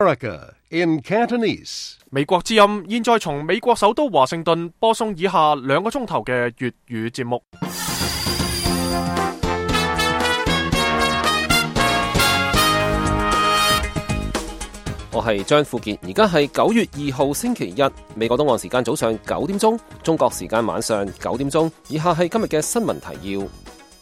America in Cantonese. 美國之音現在從美國首都華盛頓播送以下2個鐘頭嘅粵語節目。 我係張富傑，而家係9月2號星期日，美國東岸時間早上9點鐘，中國時間晚上9點鐘。以下係今日嘅新聞提要。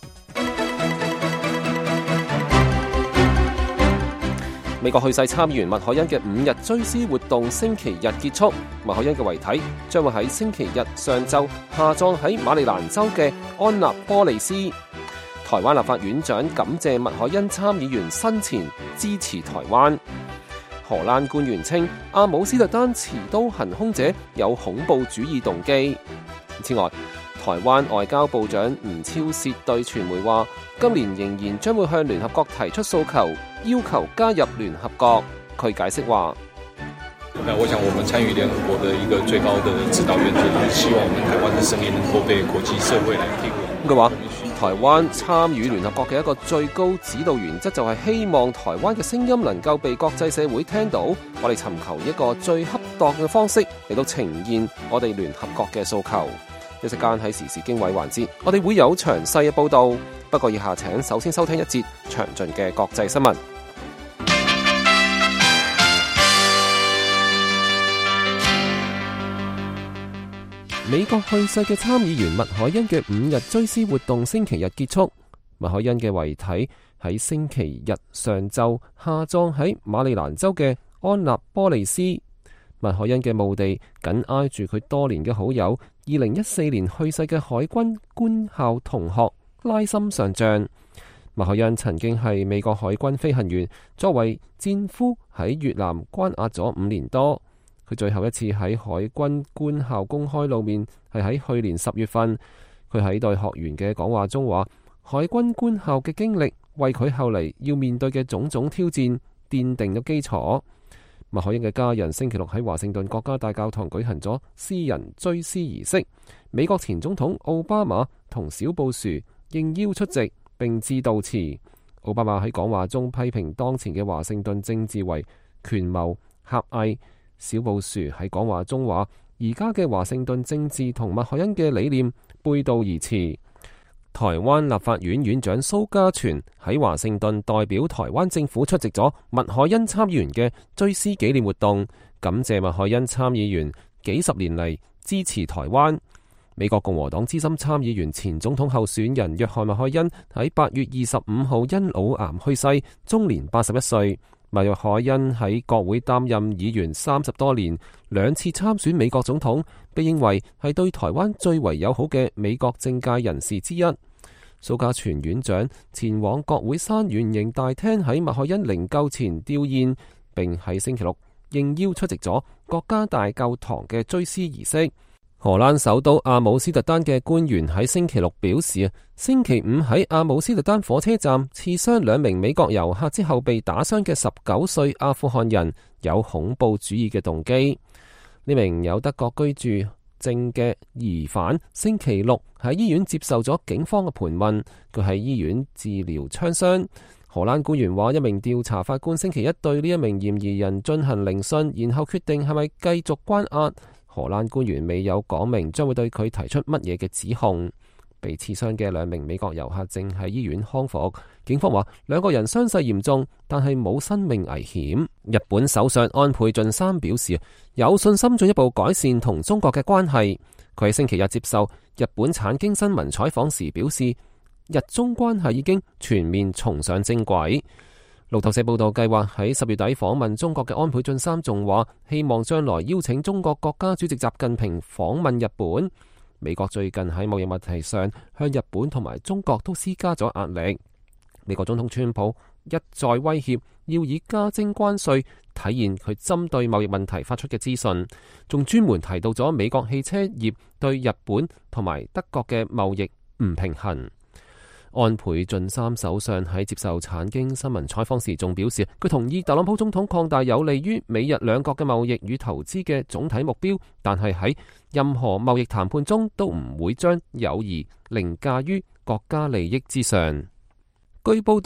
美國去世參議員麥凱恩嘅5日追思活動星期日結束，麥凱恩嘅遺體將會喺星期日上晝下葬喺馬里蘭州嘅安納波利斯。台灣立法院長感謝麥凱恩參議員生前支持台灣。荷蘭官員稱阿姆斯特丹持刀行兇者有恐怖主義動機。此外，台灣外交部長吳釗燮對傳媒話，今年仍然將會向聯合國提出訴求，要求加入聯合國。佢解釋話： 我想我們參與聯合國的一個最高的指導原則，就是希望我們台灣的聲音能夠被國際社會來聽。 佢話，台灣參與聯合國嘅一個最高指導原則就係希望台灣嘅聲音能夠被國際社會聽到。我哋尋求一個最恰當嘅方式嚟到呈現我哋聯合國嘅訴求。一陣間喺時事經緯環節，我哋會有詳細嘅報道。不過以下請首先收聽一節詳盡嘅國際新聞。美國去世嘅參議員麥凱恩嘅5日追思活動星期日結束，麥凱恩嘅遺體喺星期日上晝下葬喺馬里蘭州嘅安納波利斯。麥凱恩嘅墓地緊挨住佢多年嘅好友2014年去世嘅海軍官校同學拉森上將。麥凱恩曾經係美國海軍飛行員，作為戰俘喺越南關押咗5年多。佢最後一次喺海軍官校公開露面係喺去年10月份。佢喺對學員嘅講話中話，海軍官校嘅經歷為佢後嚟要面對嘅種種挑戰奠定咗基礎。麥凱恩嘅家人星期六喺華盛頓國家大教堂舉行咗私人追思儀式。美國前總統奧巴馬同小布殊應邀出席並致悼詞。奧巴馬喺講話中批評當前嘅華盛頓政治為權謀狹隘。小布殊喺講話中話，而家嘅華盛頓政治同麥凱恩嘅理念背道而馳。台灣立法院院長蘇嘉全喺華盛頓代表台灣政府出席咗麥凱恩參議員嘅追思紀念活動，感謝麥凱恩參議員幾十年嚟支持台灣。美國共和黨資深參議員前總統候選人約翰麥凱恩喺8月25號因腦癌去世，終年81歲。麥凱恩喺國會擔任議員30多年，2次參選美國總統，被認為係對台灣最為友好嘅美國政界人士之一。蘇嘉全院長前往國會山圓形大廳喺麥凱恩靈柩前弔唁，並喺星期六應邀出席咗國家大教堂嘅追思儀式。荷蘭首都阿姆斯特丹嘅官員喺星期六表示，星期五喺阿姆斯特丹火車站刺傷2名美國遊客之後被打傷嘅19歲阿富汗人有恐怖主義嘅動機。呢名有德國居住證嘅疑犯星期六喺醫院接受咗警方嘅盤問，佢喺醫院治療槍傷。荷蘭官員話，一名調查法官星期一對呢一名嫌疑人進行聆訊，然後決定係咪繼續關押。荷蘭官員未有講明將會對佢提出乜嘢嘅指控。被刺傷嘅2名美國遊客正喺醫院康復。警方話2個人傷勢嚴重，但係冇生命危險。日本首相安倍晉三表示有信心進一步改善同中國嘅關係。佢喺星期日接受日本產經新聞採訪時表示，日中關係已經全面重上正軌。路透社報道，計劃喺10月底訪問中國嘅安倍晉三仲話，希望將來邀請中國國家主席習近平訪問日本。美國最近喺貿易問題上向日本同埋中國都施加咗壓力。美國總統川普一再威脅要以加徵關稅體現佢針對貿易問題發出嘅資訊，仲專門提到咗美國汽車業對日本同埋德國嘅貿易唔平衡。安倍晉三首相喺接受產經新聞採訪時仲表示，佢同意特朗普總統擴大有利於美日兩國嘅貿易與投資嘅總體目標，但係喺任何貿易談判中都唔會將友誼凌駕於國家利益之上。據報道，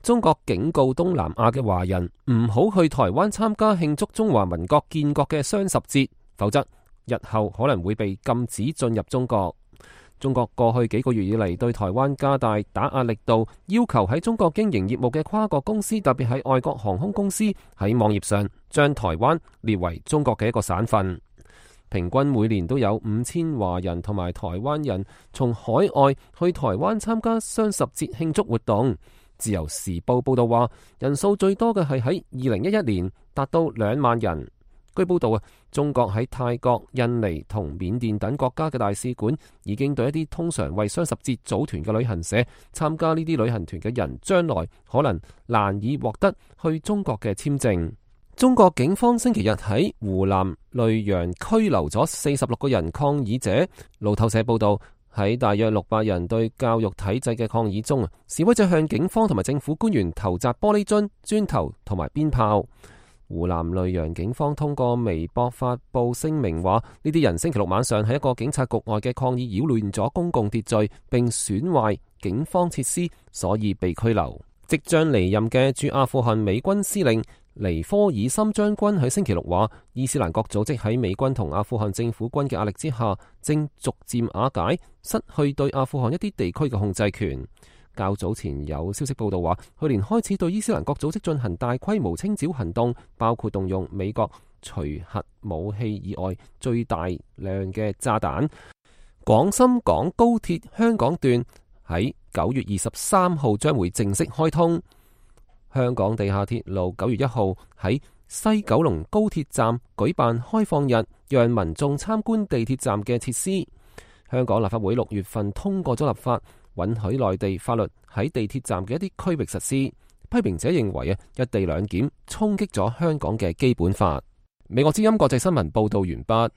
中國警告東南亞嘅華人唔好去台灣參加慶祝中華民國建國嘅雙十節，否則日後可能會被禁止進入中國。中國過去幾個月以嚟對台灣加大打壓力度，要求喺中國經營業務嘅跨國公司，特別係外國航空公司，喺網頁上將台灣列為中國嘅一個省份。平均每年都有5000華人同埋台灣人從海外去台灣參加雙十節慶祝活動。自由時報報道話，人數最多嘅係喺2011年達到2萬人。據報道中國喺泰國、印尼同緬甸等國家嘅大使館已經對一啲通常為雙十節組團嘅旅行社參加呢啲旅行團嘅人，將來可能難以獲得去中國嘅簽證。中國警方星期日喺湖南溧陽拘留咗46個人抗議者。路透社報道，喺大約600人對教育體制嘅抗議中，示威者向警方同埋政府官員投擲玻璃樽、磚頭同埋鞭炮。湖南溧陽警方通過微博發布聲明話，呢啲人星期六晚上喺一個警察局外嘅抗議擾亂咗公共秩序，並損壞警方設施，所以被拘留。即將離任嘅駐阿富汗美軍司令尼科爾森將軍喺星期六話，伊斯蘭國組織喺美軍同阿富汗政府軍嘅壓力之下，正逐漸瓦解，失去對阿富汗一啲地區嘅控制權。較早前有消息報道話，去年開始對伊斯蘭國組織進行大規模清剿行動，包括動用美國除核武器以外最大量嘅炸彈。廣深港高鐵香港段喺9月23號將會正式開通。香港地下鐵路9月1號喺西九龍高鐵站舉辦開放日，讓民眾參觀地鐵站嘅設施。香港立法會6月份通過咗立法，允許內地法律喺地鐵站嘅一啲區域實施。批評者認為一地兩檢衝擊咗香港嘅基本法。美國之音國際新聞報道完畢。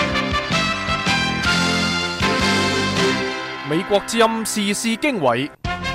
美國之音時事經緯，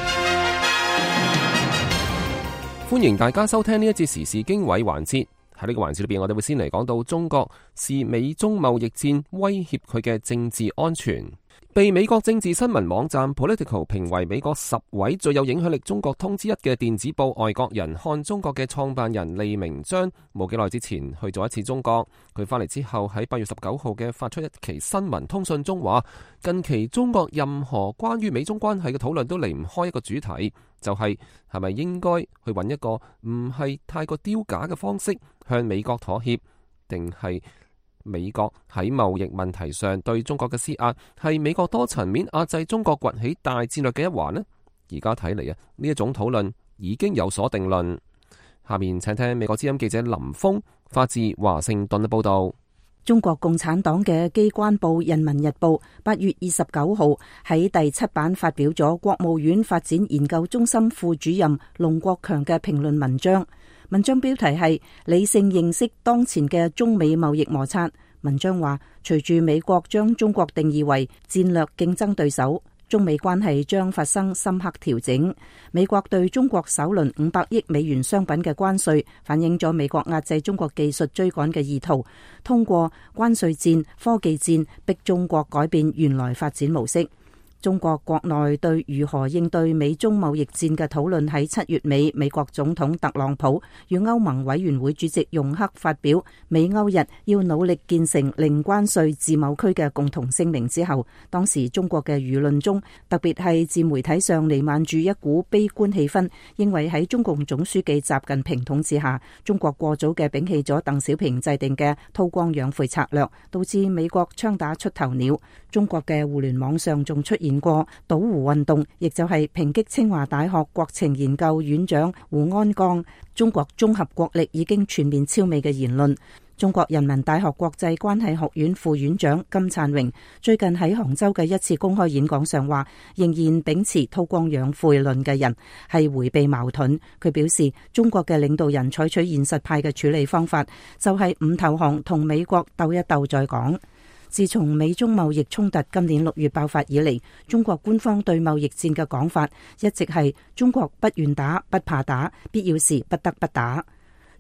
歡迎大家收聽呢一節時事經緯環節。喺呢個環節裏邊，我哋會先嚟講到中國視美中貿易戰威脅佢嘅政治安全。被美國政治新聞網站 Political 評為美國10位最有影響力中國通之一嘅電子報《外國人看中國》嘅創辦人利明章，冇幾耐之前去咗一次中國。佢翻嚟之後喺8月19號嘅發出一期新聞通訊中話，近期中國任何關於美中關係嘅討論都離唔開一個主題，就係咪應該去揾一個唔係太過丟架嘅方式向美國妥協，定係美國喺貿易問題上對中國嘅施壓係美國多層面壓制中國崛起大戰略嘅一環呢？而家睇嚟呢一種討論已經有所定論。下面請聽美國之音記者林峰發自華盛頓嘅報道。 中國共產黨嘅機關報《人民日報》8月29號喺第7版發表咗國務院發展研究中心副主任龍國強嘅評論文章。文章標題係理性認識當前嘅中美貿易摩擦。文章話，隨住美國將中國定義為戰略競爭對手，中美關係將發生深刻調整。美國對中國首輪500億美元商品嘅關稅，反映咗美國壓制中國技術追趕嘅意圖，通過關稅戰、科技戰逼中國改變原來發展模式。中國國內對如何應對美中貿易戰嘅討論喺7月尾，美國總統特朗普與歐盟委員會主席容克發表美歐日要努力建成零關稅自貿區嘅共同聲明之後，當時中國嘅輿論中，特別係自媒體上彌漫住一股悲觀氣氛，認為喺中共總書記習近平統治下，中國過早嘅摒棄咗鄧小平制定嘅韜光養晦策略，導致美國槍打出頭鳥。中國嘅互聯網上仲出現過倒胡運動，亦就係抨擊清華大學國情研究院長胡安江中國綜合國力已經全面超美嘅言論。中國人民大學國際關係學院副院長金燦榮最近喺杭州嘅一次公開演講上話，仍然秉持韜光養晦論嘅人係迴避矛盾。佢表示，中國嘅領導人採取現實派嘅處理方法，就係唔投降，同美國鬥一鬥再講。自從美中貿易衝突今年6月爆發以嚟，中國官方對貿易戰嘅講法一直係中國不願打，不怕打，必要時不得不打。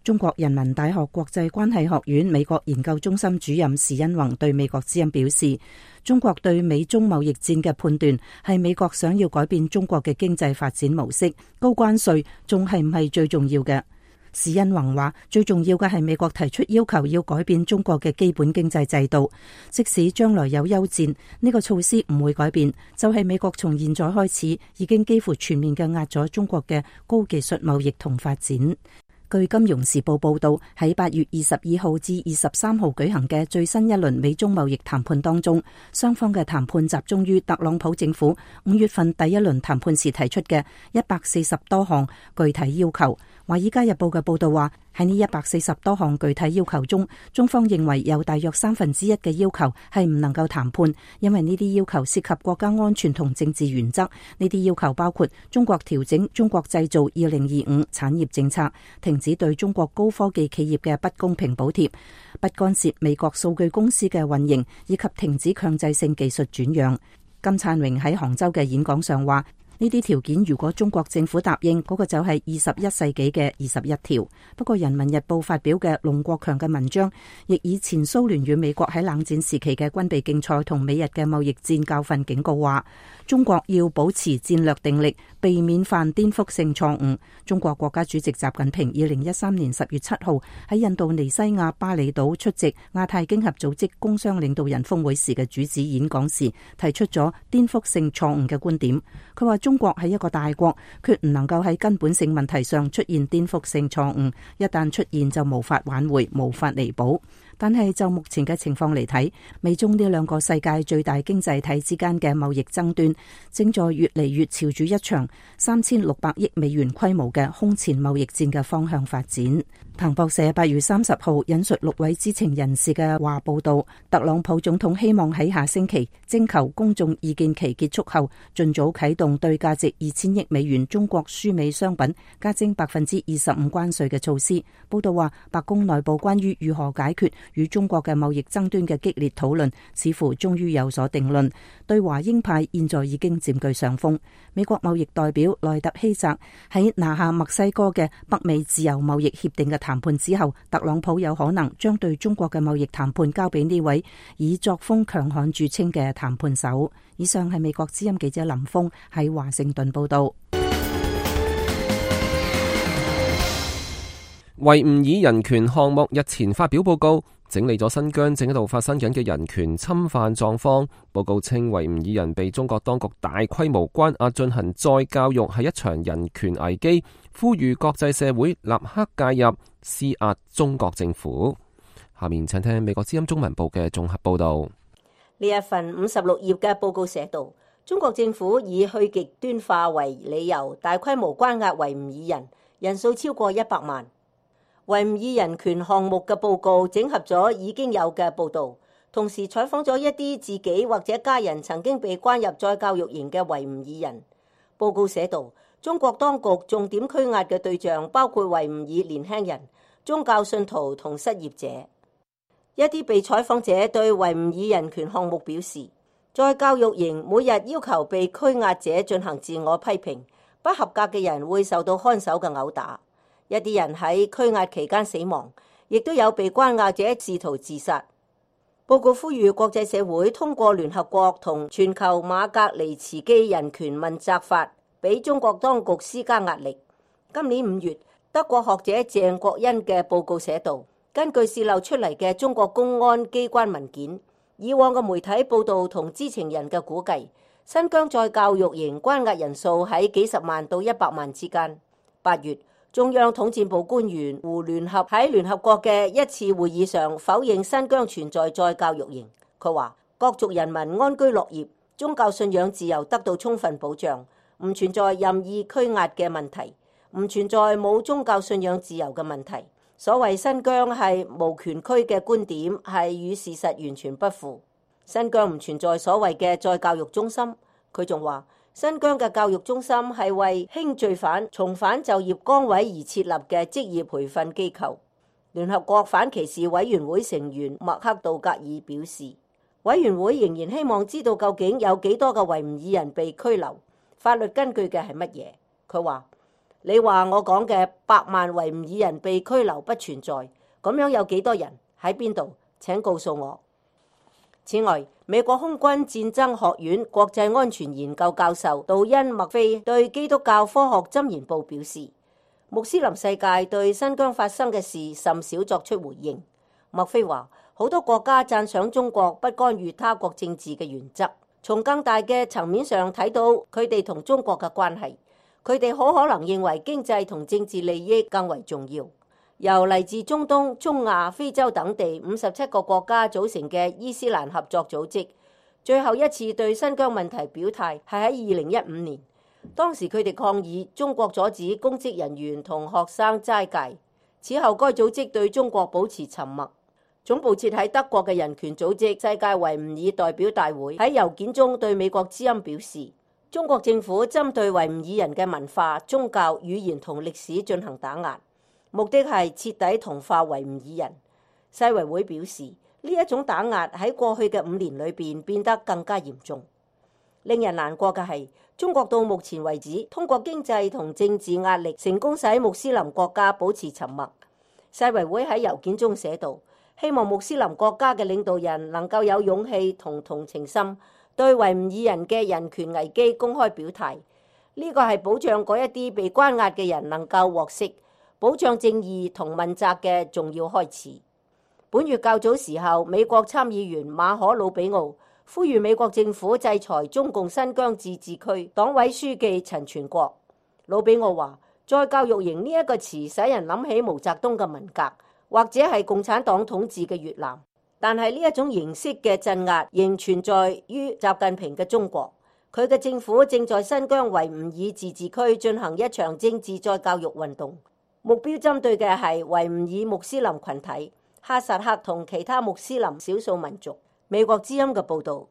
中國人民大學國際關係學院美國研究中心主任時殷弘對美國之音表示，中國對美中貿易戰嘅判斷係美國想要改變中國嘅經濟發展模式，高關稅仲係唔係最重要嘅？時殷弘話，最重要嘅係美國提出要求要改變中國嘅基本經濟制度，即使將來有休戰，呢個措施唔會改變，就係美國從現在開始已經幾乎全面嘅壓咗中國嘅高技術貿易同發展。據《金融時報》報道，喺8月22號至23號舉行嘅最新一輪美中貿易談判當中，雙方嘅談判集中於特朗普政府5月份第一輪談判時提出嘅140多項具體要求。《華爾街日報》嘅報道話，喺呢140多項具體要求中，中方認為有大約1/3嘅要求係唔能夠談判，因為呢啲要求涉及國家安全同政治原則。呢啲要求包括中國調整中國製造2025產業政策，停止對中國高科技企業嘅不公平補貼，不干涉美國數據公司嘅運營，以及停止強制性技術轉讓。金燦榮喺杭州嘅演講上話，呢啲條件如果中國政府答應，嗰個就係21世紀嘅21條。不過《人民日報》發表嘅龍國強嘅文章，亦以前蘇聯與美國喺冷戰時期嘅軍備競賽同美日嘅貿易戰教訓警告話，中國要保持戰略定力，避免犯顛覆性錯誤。中國國家主席習近平2013年10月7號喺印度尼西亞巴厘島出席亞太經合組織工商領導人峰會時嘅主旨演講時，提出咗顛覆性錯誤嘅觀點。佢話中國係一個大國，決唔能夠喺根本性問題上出現顛覆性錯誤，一旦出現就無法挽回，無法彌補。但係就目前嘅情況嚟睇，美中呢兩個世界最大經濟體之間嘅貿易爭端，正在越嚟越朝住一場3600億美元規模嘅空前貿易戰嘅方向發展。彭博社8月30號引述6位知情人士嘅話報道，特朗普總統希望喺下星期徵求公眾意見期結束後，盡早啟動對價值2000億美元中國輸美商品加徵25%關稅嘅措施。報道話，白宮內部關於如何解決與中國嘅貿易爭端嘅激烈討論，似乎終於有所定論。對華鷹派現在已經佔據上風。美國貿易代表萊特希澤喺拿下墨西哥嘅北美自由貿易協定嘅談判之後，特朗普有可能將對中國嘅貿易談判交俾呢位以作風強悍著稱嘅談判手。以上係美國之音記者林峰喺華盛頓報道。 維吾爾人權項目日前發表報告，整理咗新疆正喺度發生緊嘅人權侵犯狀況。報告稱，維吾爾人被中國當局大規模關押進行再教育係一場人權危機，呼籲國際社會立刻介入施壓中國政府。下面請聽美國之音中文部嘅綜合報道。 呢一份56頁嘅報告寫道，中國政府以去極端化為理由，大規模關押維吾爾人，人數超過100萬。維吾爾人權項目嘅報告整合咗已經有嘅報導，同時採訪咗一啲自己或者家人曾經被關入再教育營嘅維吾爾人。報告寫道，中國當局重點拘押嘅對象包括維吾爾年輕人、宗教信徒同失業者。一啲被採訪者對維吾爾人權項目表示，再教育營每日要求被拘押者進行自我批評，不合格嘅人會受到看守嘅毆打。一啲人喺拘押期間死亡，亦都有被關押者試圖自殺。報告呼籲國際社會通過聯合國同全球馬格尼茨基人權問責法，俾中國當局施加壓力。今年5月，德國學者鄭國恩嘅報告寫道，根據洩漏出嚟嘅中國公安機關文件，以往嘅媒體報道同知情人嘅估計，新疆再教育營關押人數喺幾十萬到100萬之間。8月，中央統戰部官員胡聯合喺聯合國嘅一次會議上否認新疆存在再教育營。佢話，各族人民安居樂業，宗教信仰自由得到充分保障，唔存在任意拘押嘅問題，唔存在冇宗教信仰自由嘅問題。所謂新疆係無權區嘅觀點係與事實完全不符。新疆唔存在所謂嘅再教育中心。佢仲話，新疆嘅教育中心係為輕罪犯重返就業崗位而設立嘅職業培訓機構。聯合國反歧視委員會成員麥克道格爾表示，委員會仍然希望知道究竟有幾多個維吾爾人被拘留，法律根據嘅係乜嘢。佢話， 你話我講嘅100萬維吾爾人被拘留不存在，咁樣有幾多人喺邊度？請告訴我。此外，美國空軍戰爭學院國際安全研究教授杜恩·麥菲對基督教科學箴言報表示，穆斯林世界對新疆發生嘅事甚少作出回應。麥菲話，好多國家讚賞中國不干預他國政治嘅原則，從更大嘅層面上睇到佢哋同中國嘅關係，佢哋好可能認為經濟同政治利益更為重要。由嚟自中東、中亞、非洲等地57個國家組成嘅伊斯蘭合作組織，最後一次對新疆問題表態係喺2015年，當時佢哋抗議中國阻止公職人員同學生齋戒。此後該組織對中國保持沉默。總部設喺德國嘅人權組織世界維吾爾代表大會喺郵件中對美國之音表示，中國政府針對維吾爾人嘅文化、宗教、語言同歷史進行打壓，目的係徹底同化維吾爾人。世維會表示，呢一種打壓喺過去嘅5年裏邊變得更加嚴重。令人難過嘅係，中國到目前為止通過經濟同政治壓力成功使穆斯林國家保持沉默。世維會喺郵件中寫道，希望穆斯林國家嘅領導人能夠有勇氣同同情心，對維吾爾人嘅人權危機公開表態。呢個係保障嗰一啲被關押嘅人能夠獲釋，保障正義同問責嘅重要開始。本月較早時候，美國參議員馬可魯比奧呼籲美國政府制裁中共新疆自治區黨委書記陳全國。魯比奧話，再教育營呢一個詞使人諗起毛澤東嘅文革，或者係共產黨統治嘅越南，但係呢一種形式嘅鎮壓仍存在於習近平嘅中國。佢嘅政府正在新疆維吾爾自治區進行一場政治再教育運動，目標針對嘅係維吾爾穆斯林群體、哈薩克同其他穆斯林少數民族。美國之音嘅報導。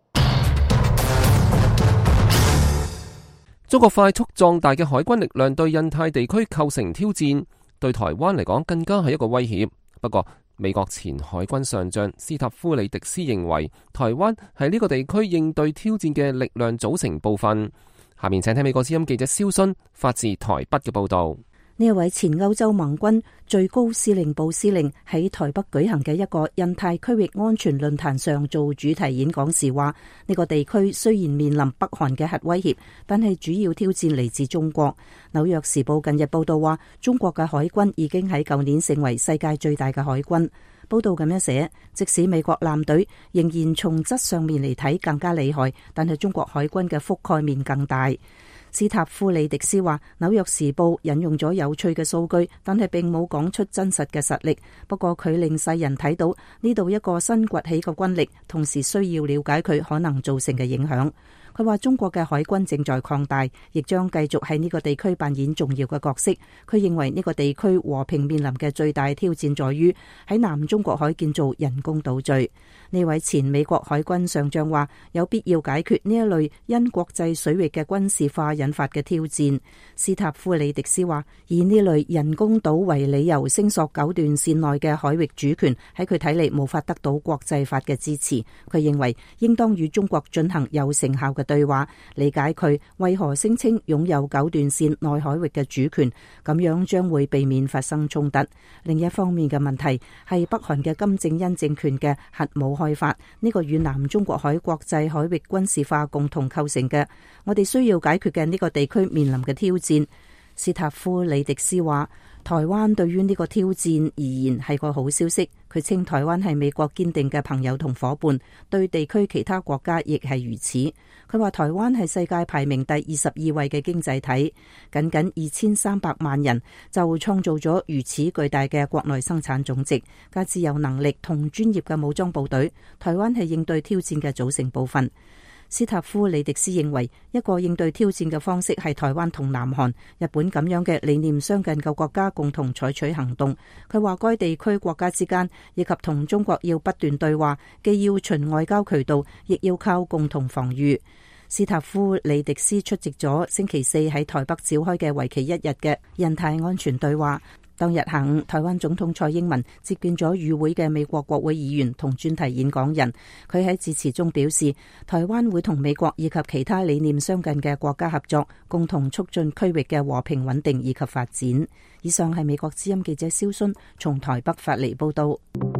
中國快速壯大嘅海軍力量對印太地區構成挑戰，對台灣嚟講更加係一個威脅。不過，美國前海軍上將斯塔夫里迪斯認為，台灣係呢個地區應對挑戰嘅力量組成部分。下面請聽美國之音記者蕭勳發自台北嘅報道。 呢一位前歐洲盟軍最高司令部司令喺台北舉行嘅一個印太區域安全論壇上做主題演講時話，呢個地區雖然面臨北韓嘅核威脅，但係主要挑戰嚟自中國。紐約時報近日報道話，中國嘅海軍已經喺舊年成為世界最大嘅海軍。報道咁樣寫，即使美國艦隊仍然從質上面嚟睇更加厲害，但係中國海軍嘅覆蓋面更大。斯塔夫里迪斯話，紐約時報引用咗有趣嘅數據，但係並冇講出真實嘅實力。不過佢令世人睇到呢度一個新崛起嘅軍力，同時需要了解佢可能造成嘅影響。佢話中國嘅海軍正在擴大，亦將繼續喺呢個地區扮演重要嘅角色。佢認為呢個地區和平面臨嘅最大挑戰在於喺南中國海建造人工島嶼。呢位前美國海軍上將話，有必要解決呢一類因國際水域嘅軍事化引發嘅挑戰。斯塔夫里迪斯話，以呢類人工島為理由聲索九段線內嘅海域主權，喺佢睇嚟無法得到國際法嘅支持。佢認為應當與中國進行有成效嘅對話，理解佢為何聲稱擁有九段線內海域嘅主權，咁樣將會避免發生衝突。另一方面嘅問題係北韓嘅金正恩政權嘅核武開發，呢個與南中國海國際海域軍事化共同構成嘅，我哋需要解決嘅呢個地區面臨嘅挑戰。斯塔夫里迪斯話，台灣對於呢個挑戰而言係個好消息。佢稱台灣係美國堅定嘅朋友同夥伴，對地區其他國家亦係如此。佢話台灣係世界排名第22位嘅經濟體，僅僅2300萬人就創造咗如此巨大嘅國內生產總值，加之有能力同專業嘅武裝部隊，台灣係應對挑戰嘅組成部分。斯塔夫里迪斯認為，一個應對挑戰嘅方式係台灣同南韓、日本咁樣嘅理念相近嘅國家共同採取行動。佢話該地區國家之間以及同中國要不斷對話，既要循外交渠道，亦要靠共同防禦。斯塔夫里迪斯出席咗星期四喺台北召開嘅為期1日嘅印太安全對話。 當日下午，台灣總統蔡英文接見咗與會嘅美國國會議員同專題演講人。佢喺致辭中表示，台灣會同美國以及其他理念相近嘅國家合作，共同促進區域嘅和平穩定以及發展。以上係美國之音記者蕭순從台北發嚟報道。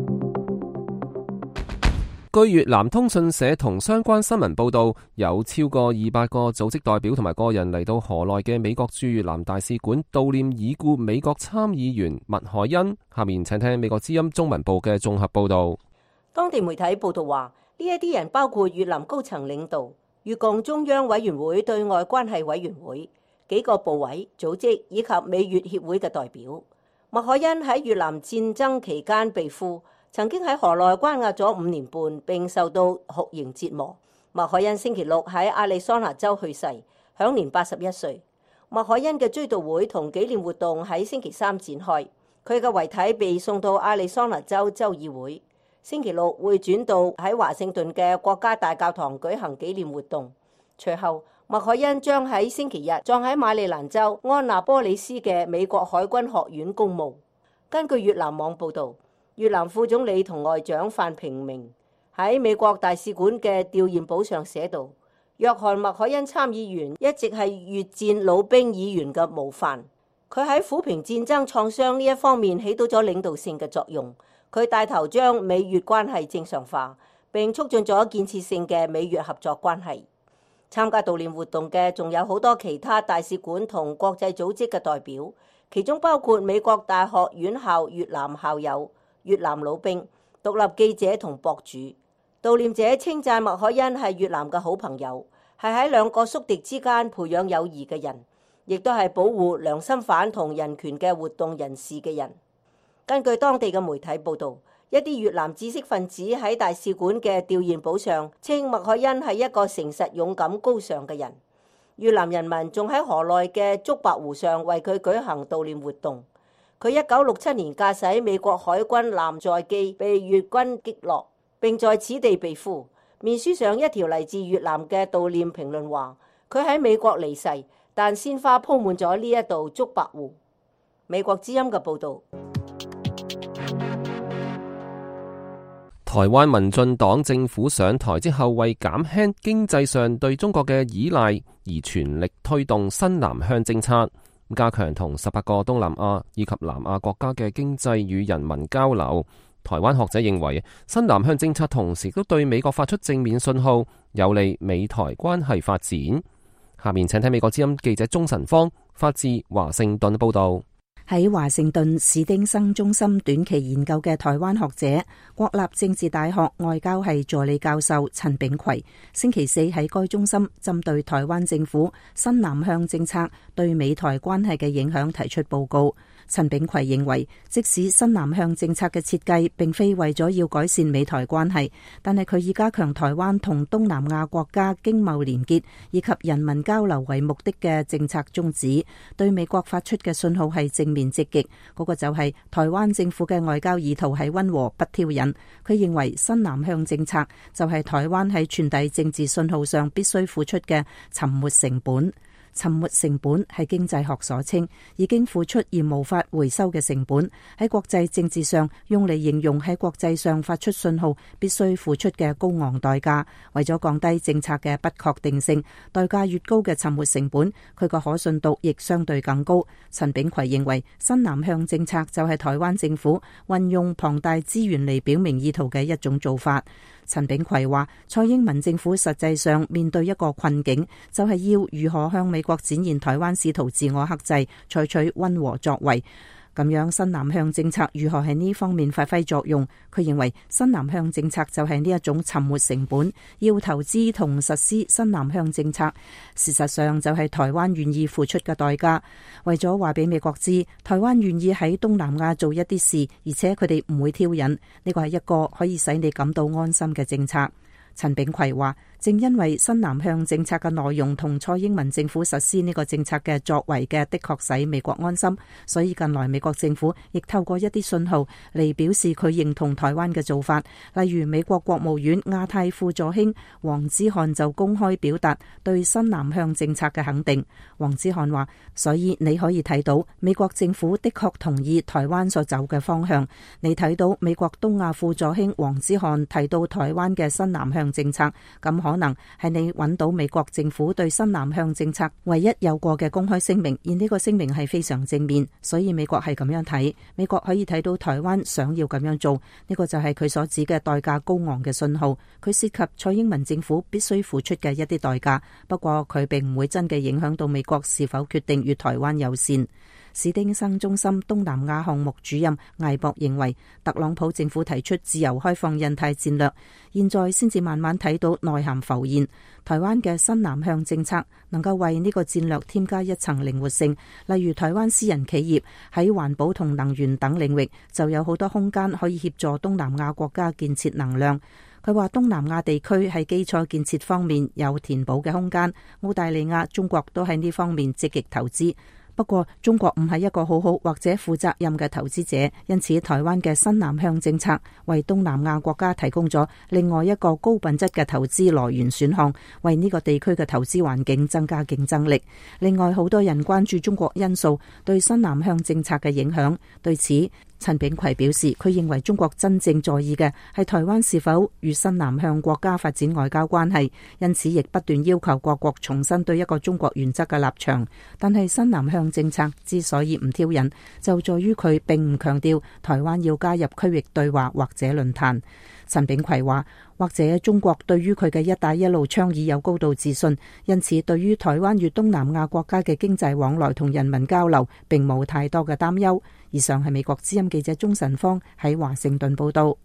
據越南通訊社同相關新聞報道，有超過200個組織代表同埋個人嚟到河內嘅美國駐越南大使館悼念已故美國參議員麥凱恩。下面請聽美國之音中文部嘅綜合報道。 當地媒體報道話，呢一啲人包括越南高層領導、越共中央委員會對外關係委員會、幾個部委、組織以及美越協會嘅代表。麥凱恩喺越南戰爭期間被俘，曾經喺河內關押咗5年半，並受到酷刑折磨。麥凱恩星期六喺亞利桑那州去世，享年81歲。麥凱恩嘅追悼會同紀念活動喺星期三展開，佢嘅遺體被送到亞利桑那州州議會，星期六會轉到喺華盛頓嘅國家大教堂舉行紀念活動。隨後，麥凱恩將喺星期日葬喺馬里蘭州安納波里斯嘅美國海軍學院公墓。根據越南網報導，越南副總理同外長范平明喺美國大使館嘅弔唁簿上寫道：約翰麥凱恩參議員一直係越戰老兵議員嘅模範，佢喺撫平戰爭創傷呢一方面起到咗領導性嘅作用。佢帶頭將美越關係正常化，並促進咗建設性嘅美越合作關係。參加悼念活動嘅仲有好多其他大使館同國際組織嘅代表，其中包括美國大學院校越南校友、越南老兵、獨立記者同博主。悼念者稱讚麥凱恩係越南嘅好朋友，係喺兩個宿敵之間培養友誼嘅人，亦都係保護良心犯同人權嘅活動人士嘅人。根據當地嘅媒體報導，一啲越南知識分子喺大使館嘅弔唁簿上稱麥凱恩係一個誠實、勇敢、高尚嘅人。越南人民仲喺河內嘅竹白湖上為佢舉行悼念活動。佢1967年駕駛美國海軍艦載機被越軍擊落，並在此地被俘。面書上一條嚟自越南嘅悼念評論話：佢喺美國離世，但鮮花鋪滿咗呢一道竹白湖。美國之音嘅報導。 台灣民進黨政府上台之後，為減輕經濟上對中國嘅依賴，而全力推動新南向政策，加強同18個東南亞以及南亞國家嘅經濟與人民交流。台灣學者認為，新南向政策同時都對美國發出正面信號，有利美台關係發展。下面請聽美國之音記者鍾晨芳發自華盛頓報道。 喺華盛頓史丁生中心短期研究嘅台灣學者、國立政治大學外交系助理教授陳炳奎，星期四喺該中心針對台灣政府新南向政策對美台關係嘅影響提出報告。陳炳奎認為，即使新南向政策嘅設計並非為咗要改善美台關係，但係佢以加強台灣同東南亞國家經貿連結以及人民交流為目的嘅政策宗旨，對美國發出嘅信號係正面積極。嗰個就係台灣政府嘅外交意圖係溫和不挑釁。佢認為新南向政策就係台灣喺傳遞政治信號上必須付出嘅沉沒成本。沉沒成本係經濟學所稱，已經付出而無法回收嘅成本，喺國際政治上用嚟形容喺國際上發出信號必須付出嘅高昂代價。為咗降低政策嘅不確定性，代價越高嘅沉沒成本，佢個可信度亦相對更高。陳炳奎認為，新南向政策就係台灣政府運用龐大資源嚟表明意圖嘅一種做法。陳炳奎話，蔡英文政府實際上面對一個困境，就係要如何向美國展現台灣試圖自我克制，採取溫和作為。咁樣新南向政策如何喺呢方面發揮作用？佢認為新南向政策就係呢一種沉沒成本，要投資同實施新南向政策，事實上就係台灣願意付出嘅代價。為咗話俾美國知，台灣願意喺東南亞做一啲事，而且佢哋唔會挑釁，呢個係一個可以使你感到安心嘅政策。陳炳奎話， 正因為新南向政策嘅內容同蔡英文政府實施呢個政策嘅作為嘅的確使美國安心，所以近來美國政府亦透過一啲信號嚟表示佢認同台灣嘅做法。例如美國國務院亞太副助卿黃之漢就公開表達對新南向政策嘅肯定。黃之漢話：所以你可以睇到美國政府的確同意台灣所走嘅方向。你睇到美國東亞副助卿黃之漢提到台灣嘅新南向政策，咁可能係你揾到美國政府對新南向政策唯一有過嘅公開聲明，而呢個聲明係非常正面，所以美國係咁樣睇。美國可以睇到台灣想要咁樣做，呢個就係佢所指嘅代價高昂嘅信號。佢涉及蔡英文政府必須付出嘅一啲代價，不過佢並唔會真嘅影響到美國是否決定與台灣友善。史丁生中心東南亞項目主任艾博認為，特朗普政府提出自由開放印太戰略，現在先至慢慢睇到內涵浮現。台灣嘅新南向政策能夠為呢個戰略添加一層靈活性，例如台灣私人企業喺環保同能源等領域就有好多空間可以協助東南亞國家建設能量。佢話東南亞地區喺基礎建設方面有填補嘅空間，澳大利亞、中國都喺呢方面積極投資。不過中國唔係一個好好或者負責任嘅投資者，因此台灣嘅新南向政策為東南亞國家提供咗另外一個高品質嘅投資來源選項，為呢個地區嘅投資環境增加競爭力。另外，好多人關注中國因素對新南向政策嘅影響，對此陳炳奎表示，佢認為中國真正在意嘅係台灣是否與新南向國家發展外交關係，因此亦不斷要求各國重新對一個中國原則嘅立場。但係新南向政策之所以唔挑釁，就在於佢並唔強調台灣要加入區域對話或者論壇。陳炳奎話，或者中國對於佢嘅一帶一路倡議有高度自信，因此對於台灣與東南亞國家嘅經濟往來同人民交流並冇太多嘅擔憂。以上係美國之音記者鍾晨芳喺華盛頓報道。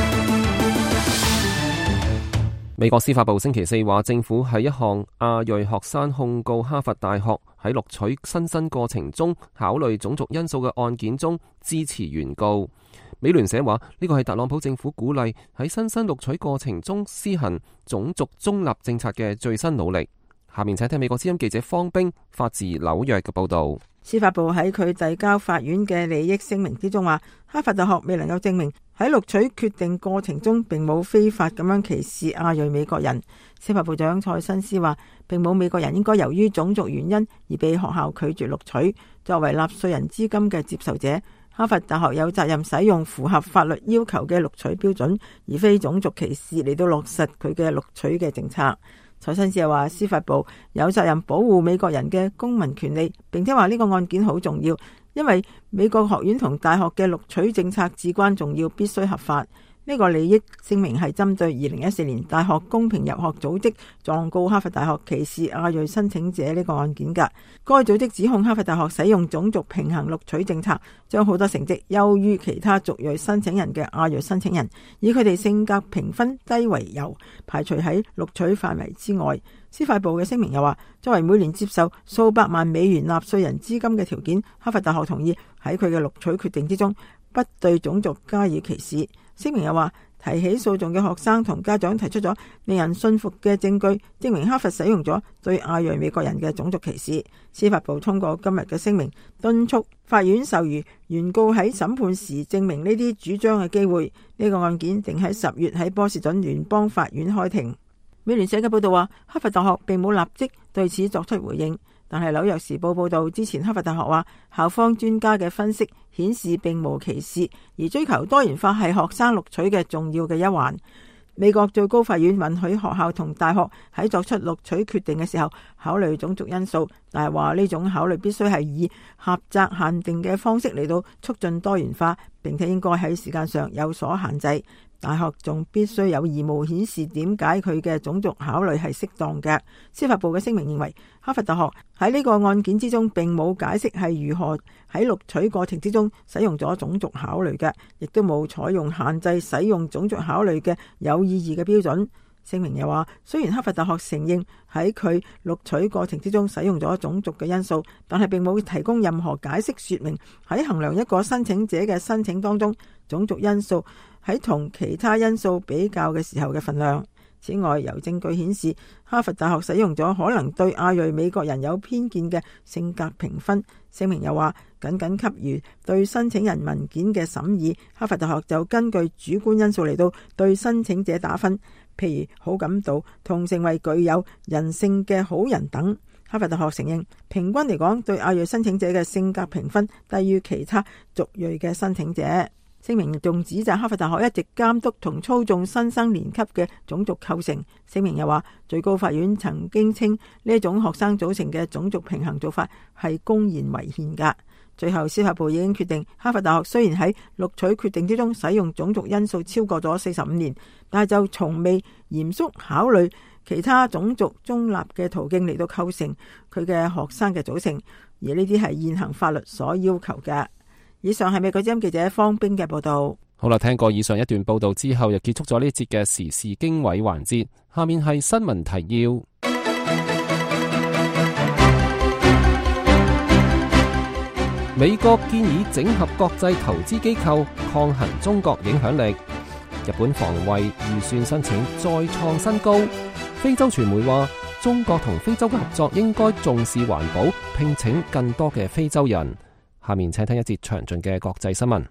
美國司法部星期四話，政府喺一項亞裔學生控告哈佛大學喺錄取新生過程中考慮種族因素嘅案件中支持原告。美聯社話，呢個係特朗普政府鼓勵喺新生錄取過程中施行種族中立政策嘅最新努力。下面請聽美國之音記者方冰發自紐約嘅報道。 司法部喺佢遞交法院嘅利益聲明之中話，哈佛大學未能夠證明喺錄取決定過程中並冇非法咁樣歧視亞裔美國人。司法部長蔡新斯話，並冇美國人應該由於種族原因而被學校拒絕錄取。作為納稅人資金嘅接受者，哈佛大學有責任使用符合法律要求嘅錄取標準，而非種族歧視嚟到落實佢嘅錄取嘅政策。蔡新斯又話，司法部有責任保護美國人嘅公民權利，並且話呢個案件好重要，因為美國學院同大學嘅錄取政策至關重要，必須合法。呢個利益聲明係針對2014年大學公平入學組織狀告哈佛大學歧視亞裔申請者呢個案件㗎。該組織指控哈佛大學使用種族平衡錄取政策，將好多成績優於其他族裔申請人嘅亞裔申請人，以佢哋性格評分低為由，排除喺錄取範圍之外。司法部嘅聲明又話，作為每年接受數百萬美元納稅人資金嘅條件，哈佛大學同意喺佢嘅錄取決定之中不對種族加以歧視。聲明又話，提起訴訟嘅學生同家長提出咗令人信服嘅證據，證明哈佛使用咗對亞裔美國人嘅種族歧視。司法部通過今日嘅聲明，敦促法院授予原告喺審判時證明呢啲主張嘅機會。呢個案件定喺10月喺波士頓聯邦法院開庭。美聯社嘅報道話，哈佛大學並冇立即對此作出回應，但係紐約時報報道，之前哈佛大學話，校方專家嘅分析顯示並無歧視，而追求多元化係學生錄取嘅重要嘅一環。美國最高法院允許學校同大學喺作出錄取決定嘅時候考慮種族因素，但係話呢種考慮必須係以狹窄限定嘅方式嚟到促進多元化，並且應該喺時間上有所限制。大學仲必須有義務顯示點解佢嘅種族考慮係適當嘅。司法部嘅聲明認為，哈佛大學喺呢個案件之中並冇解釋係如何喺錄取過程之中使用咗種族考慮嘅，亦都冇採用限制使用種族考慮嘅有意義嘅標準。聲明又話，雖然哈佛大學承認喺佢錄取過程之中使用咗種族嘅因素，但係並冇提供任何解釋說明喺衡量一個申請者嘅申請當中種族因素喺同其他因素比較嘅時候嘅份量。 此外，有證據顯示，哈佛大學使用咗可能對亞裔美國人有偏見嘅性格評分。聲明又話，僅僅給予對申請人文件嘅審議，哈佛大學就根據主觀因素嚟到對申請者打分，譬如好感度同成為具有人性嘅好人等。哈佛大學承認，平均嚟講，對亞裔申請者嘅性格評分低於其他族裔嘅申請者。聲明仲指責哈佛大學一直監督同操縱新生年級嘅種族構成。聲明又話，最高法院曾經稱呢一種學生組成嘅種族平衡做法係公然違憲㗎。最後，司法部已經決定，哈佛大學雖然喺錄取決定之中使用種族因素超過咗45年，但係就從未嚴肅考慮其他種族中立嘅途徑嚟到構成佢嘅學生嘅組成，而呢啲係現行法律所要求嘅。以上係美國之音記者方冰嘅報道。 好啦，聽過以上一段報道之後，又結束咗呢節嘅時事經緯環節。下面係新聞提要。美國建議整合國際投資機構抗衡中國影響力。日本防衛預算申請再創新高。非洲傳媒話，中國同非洲嘅合作應該重視環保，聘請更多嘅非洲人。下面請聽一節詳盡嘅國際新聞。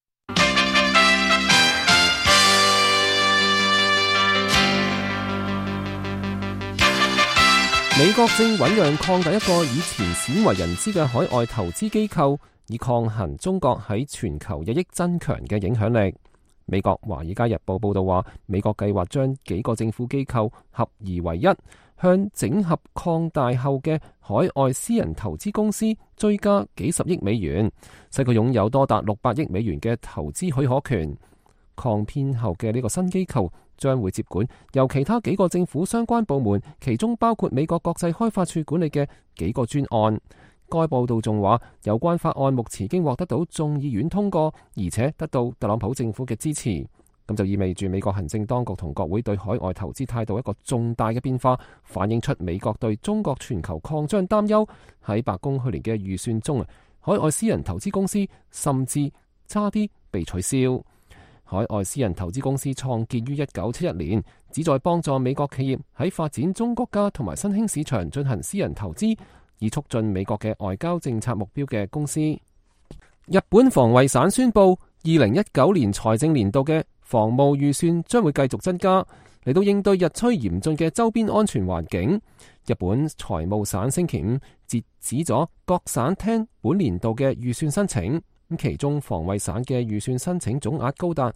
美國正醞釀擴大一個以前鮮為人知嘅海外投資機構，以抗衡中國喺全球日益增強嘅影響力。美國《華爾街日報》報道話，美國計劃將幾個政府機構合而為一，向整合擴大後嘅海外私人投資公司追加幾十億美元，使佢擁有多達600億美元嘅投資許可權。擴編後嘅呢個新機構將會接管由其他幾個政府相關部門，其中包括美國國際開發署管理嘅幾個專案。該報道仲話，有關法案目前已經獲得到眾議院通過，而且得到特朗普政府嘅支持。咁就意味住美國行政當局同國會對海外投資態度一個重大嘅變化，反映出美國對中國全球擴張擔憂。喺白宮去年嘅預算中，海外私人投資公司甚至差啲被取消。海外私人投資公司創建於1971年，旨在幫助美國企業喺發展中國家同埋新興市場進行私人投資，以促進美國嘅外交政策目標嘅公司。日本防衛省宣布，2019年財政年度嘅防務預算將會繼續增加，嚟到應對日趨嚴峻嘅周邊安全環境。日本財務省星期五截止咗各省廳本年度嘅預算申請。其中防衛省嘅預算申請總額高達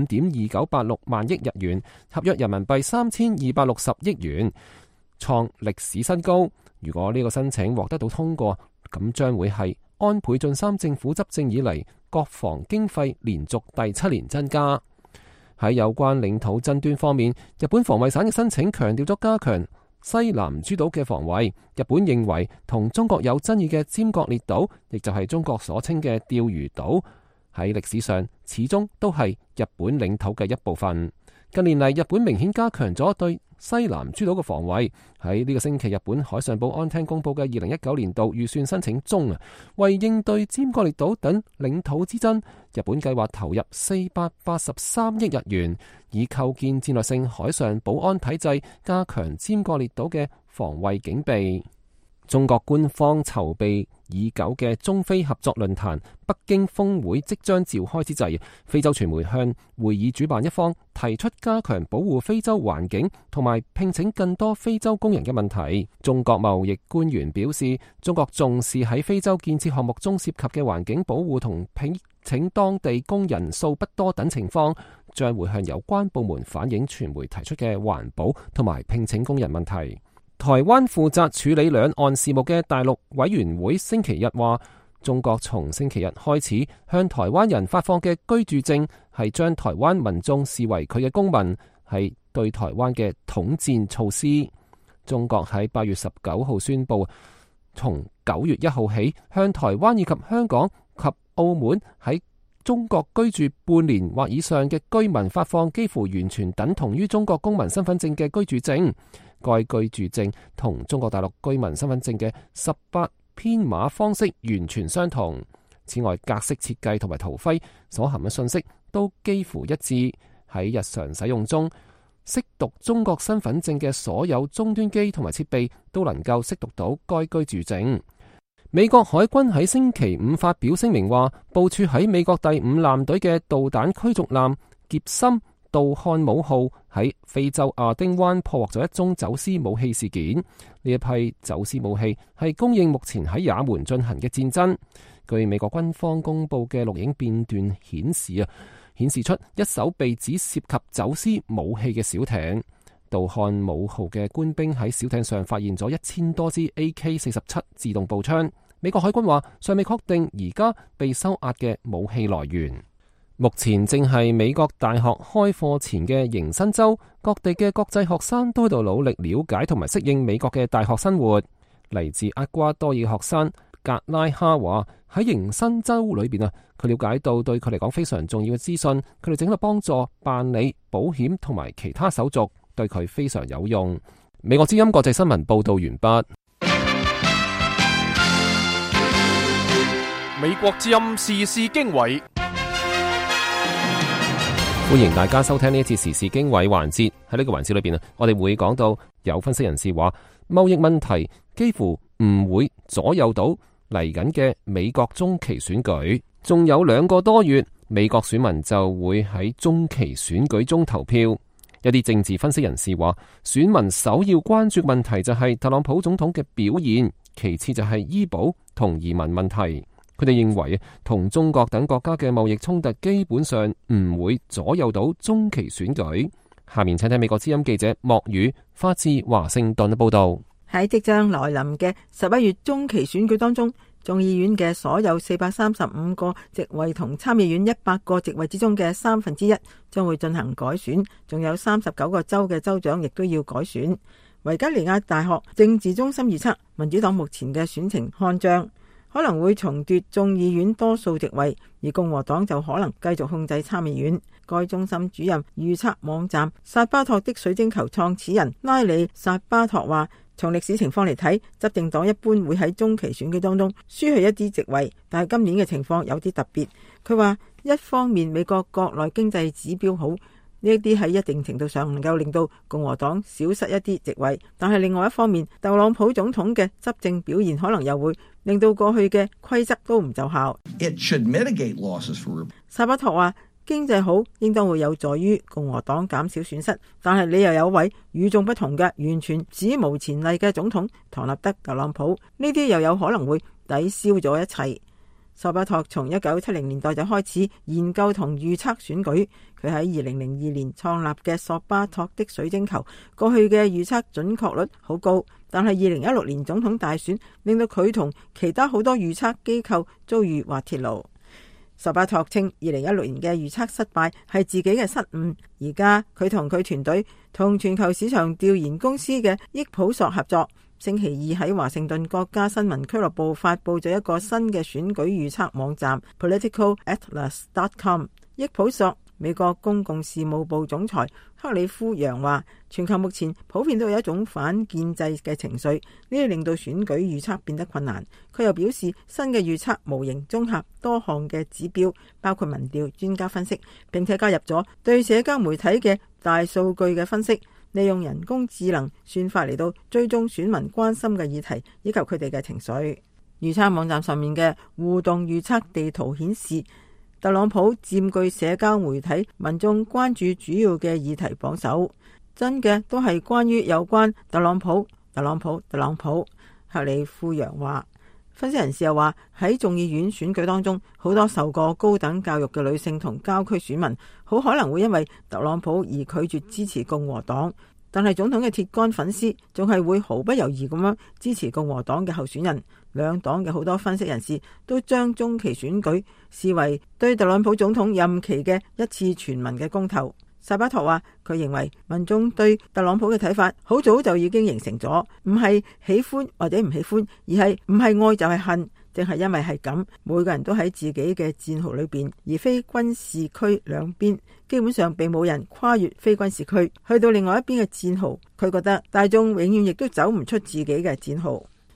5.2986萬億日元，合約人民幣3260億元，創歷史新高。如果呢個申請獲得到通過，咁將會係安倍晉三政府執政以嚟國防經費連續第7年增加。喺有關領土爭端方面，日本防衛省嘅申請強調咗加強西南諸島嘅防衛。日本認為同中國有爭議嘅尖閣列島，亦就係中國所稱嘅釣魚島，喺歷史上始終都係日本領土嘅一部分。近年嚟，日本明顯加強咗對西南諸島嘅防衛。喺呢個星期，日本海上保安廳公佈嘅2019年度預算申請中，為應對尖閣列島等領土之爭，日本計劃投入483億日元，以構建戰略性海上保安體制，加強尖閣列島嘅防衛警備。中國官方籌備已久嘅中非合作論壇北京峰會即將召開之際，非洲傳媒向會議主辦一方提出加強保護非洲環境同埋聘請更多非洲工人嘅問題。中國貿易官員表示，中國重視喺非洲建設項目中涉及嘅環境保護同聘請當地工人數不多等情況，將會向有關部門反映傳媒提出嘅環保同埋聘請工人問題。台灣負責處理兩岸事務嘅大陸委員會星期日話，中國從星期日開始向台灣人發放嘅居住證係將台灣民眾視為佢嘅公民，係對台灣嘅統戰措施。中國喺8月19號宣布，從9月1號起向台灣以及香港及澳門喺中國居住半年或以上嘅居民發放幾乎完全等同於中國公民身份證嘅居住證。該居住證同中國大陸居民身份證嘅18編碼方式完全相同。此外，格式設計同埋圖徽所含嘅信息都幾乎一致。喺日常使用中， 識讀中國身份證嘅所有終端機同埋設備都能夠識讀到該居住證。美國海軍喺星期五發表聲明話，部署喺美國第5艦隊嘅導彈驅逐艦傑森杜漢姆號喺非洲亞丁灣破獲咗一宗走私武器事件。呢一批走私武器係供應目前喺也門進行嘅戰爭。據美國軍方公布嘅錄影片段顯示出一艘被指涉及走私武器嘅小艇。杜漢姆號嘅官兵喺小艇上發現咗1000多支 AK-47 自動步槍。美國海軍話尚未確定而家被收押嘅武器來源。目前正係美國大學開課前嘅迎新週，各地嘅國際學生都喺度努力了解同埋適應美國嘅大學生活。嚟自厄瓜多爾學生格拉哈話喺迎新週裏邊佢了解到對佢嚟講非常重要嘅資訊，佢哋整個幫助辦理保險同埋其他手續，對佢非常有用。美國之音國際新聞報道完畢。 美國之音時事經緯， 歡迎大家收聽呢一次時事經緯環節。喺呢個環節裏邊我哋會講到有分析人士話，貿易問題幾乎唔會左右到嚟緊嘅美國中期選舉。仲有2個多月，美國選民就會喺中期選舉中投票。有啲政治分析人士話，選民首要關注問題就係特朗普總統嘅表現，其次就係醫保同移民問題。佢哋認為同中國等國家嘅貿易衝突基本上唔會左右到中期選舉。下面請睇美國之音記者莫宇發自華盛頓嘅報道。 喺即將來臨嘅11月中期選舉當中，眾議院嘅所有435個席位同參議院100個席位之中嘅1/3將會進行改選，仲有39個州嘅州長亦都要改選。維吉尼亞大學政治中心預測，民主黨目前嘅選情看漲，可能會重奪眾議院多數席位，而共和黨就可能繼續控制參議院。該中心主任預測網站薩巴托的水晶球創始人拉里薩巴托話，從歷史情況嚟睇，執政黨一般會喺中期選舉當中輸去一啲席位，但係今年嘅情況有啲特別。佢話一方面美國國內經濟指標好，呢一啲喺一定程度上能夠令到共和黨少失一啲席位，但係另外一方面，特朗普總統嘅執政表現可能又會令到過去嘅規則都唔奏效。薩巴托話經濟好應當會有助於共和黨減少損失，但係你又有位與眾不同嘅完全史無前例嘅總統唐納德特朗普，呢啲又有可能會抵消咗一切。薩巴托從1970年代就開始研究同預測選舉，佢喺2002年創立嘅索巴托的水晶球，過去嘅預測準確率好高，但係2016年總統大選令到佢同其他好多預測機構遭遇滑鐵盧。薩巴托稱2016年嘅預測失敗係自己嘅失誤，而家佢同佢團隊同全球市場調研公司嘅益普索合作，星期二喺華盛頓國家新聞俱樂部發佈咗一個新嘅選舉預測網站 politicatlas.com。 益普索美國公共事務部總裁克里夫楊話，全球目前普遍都有一種反建制嘅情緒，呢啲令到選舉預測變得困難。佢又表示，新嘅預測模型綜合多項嘅指標，包括民調、專家分析，並且加入咗對社交媒體嘅大數據嘅分析，利用人工智能算法嚟到追蹤選民關心嘅議題以及佢哋嘅情緒。預測網站上面嘅互動預測地圖顯示，特朗普佔據社交媒體民眾關注主要嘅議題榜首，真嘅都係關於有關特朗普。克里夫楊話。分析人士又話，喺眾議院選舉當中，好多受過高等教育嘅女性同郊區選民好可能會因為特朗普而拒絕支持共和黨，但係總統嘅鐵桿粉絲仲係會毫不猶豫咁樣支持共和黨嘅候選人。兩黨嘅好多分析人士都將中期選舉視為對特朗普總統任期嘅一次全民嘅公投。薩巴托話，佢認為民眾對特朗普嘅睇法好早就已經形成咗，唔係喜歡或者唔喜歡，而係唔係愛就係恨。正係因為係咁，每個人都喺自己嘅戰壕裏邊，而非軍事區兩邊基本上並冇人跨越非軍事區去到另外一邊嘅戰壕。佢覺得大眾永遠亦都走唔出自己嘅戰壕。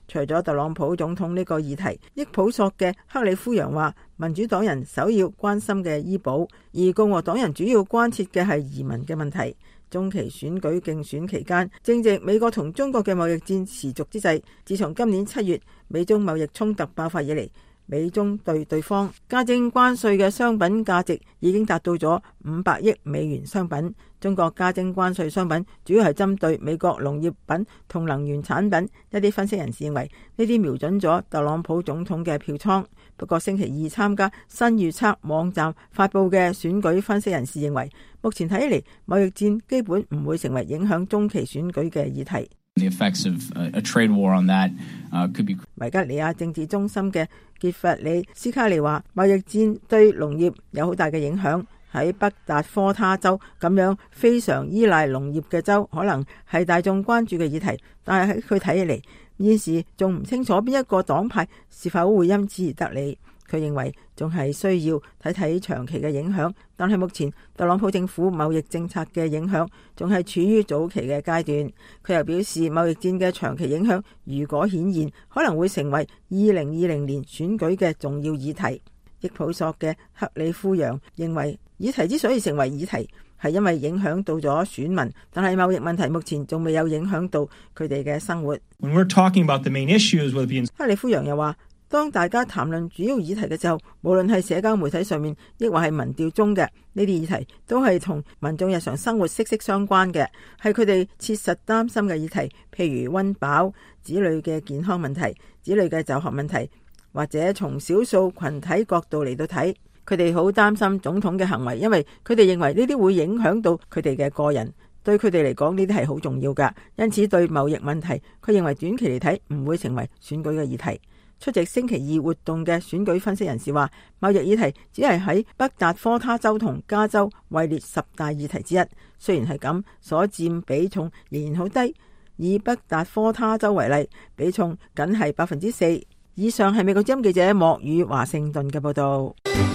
除咗特朗普總統呢個議題，益普索嘅克里夫揚話，民主黨人首要關心嘅醫保，而共和黨人主要關切嘅係移民嘅問題。中期選舉競選期間，正值美國同中國嘅貿易戰持續之際，自從今年7月美中貿易衝突爆發以嚟，美中對對方加徵關稅嘅商品價值已經達到咗500億美元商品。中國加徵關稅商品主要係針對美國農業品同能源產品。一啲分析人士認為呢啲瞄準咗特朗普總統嘅票倉。不過星期二參加新預測網站發布嘅選舉分析人士認為，目前睇起嚟貿易戰基本唔會成為影響中期選舉嘅議題。 The effects of a trade war on that could be. 維吉尼亞政治中心嘅傑弗里斯卡利話，貿易戰對農業有好大嘅影響。喺北達科他州咁樣非常依賴農業嘅州，可能係大眾關注嘅議題，但係喺佢睇起嚟，現時仲唔清楚邊一個黨派是否會因此而得利。佢認為仲係需要睇睇長期嘅影響，但係目前特朗普政府貿易政策嘅影響仲係處於早期嘅階段。佢又表示，貿易戰嘅長期影響如果顯現，可能會成為2020年選舉嘅重要議題。益普索嘅克里夫揚認為，議題之所以成為議題，係因為影響到咗選民，但係貿易問題目前仲未有影響到佢哋嘅生活。 When we're talking about the main issues, 克里夫揚又話，當大家談論主要議題嘅時候，無論係社交媒體上面，抑或係民調中嘅呢啲議題，都係同民眾日常生活息息相關嘅，係佢哋切實擔心嘅議題，譬如溫飽、子女嘅健康問題、子女嘅就學問題，或者從少數群體角度嚟到睇，佢哋好擔心總統嘅行為，因為佢哋認為呢啲會影響到佢哋嘅個人，對佢哋嚟講呢啲係好重要㗎。因此對貿易問題，佢認為短期嚟睇唔會成為選舉嘅議題。出席星期二活動嘅選舉分析人士話，貿易議題只係喺北達科他州同加州位列10大議題之一。雖然係咁，所佔比重仍然好低。以北達科他州為例，比重僅係4%。以上係美國之音記者莫宇華盛頓嘅報道。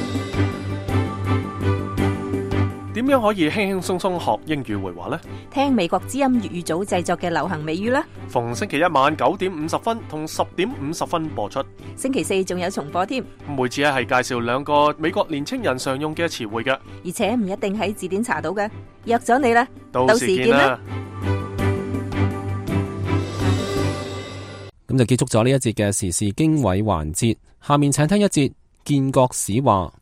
點樣可以輕輕鬆鬆學英語會話呢？ 聽美國之音粵語組製作嘅流行美語啦。 逢星期一晚9點50分同10點50分播出。 星期四仲有重播添。 每次係介紹2個美國年青人常用嘅詞彙嘅， 而且唔一定喺字典查到嘅。約咗你啦， 到時見啦。 咁就結束咗呢一節嘅時事經緯環節。下面請聽一節建國史話。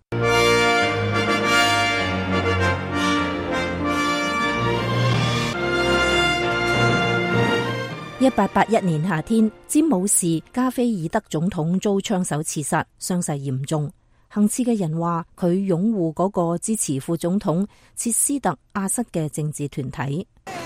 1881年夏天，詹姆士加菲爾德總統遭槍手刺殺，傷勢嚴重。行刺嘅人話佢擁護嗰個支持副總統切斯特阿瑟嘅政治團體。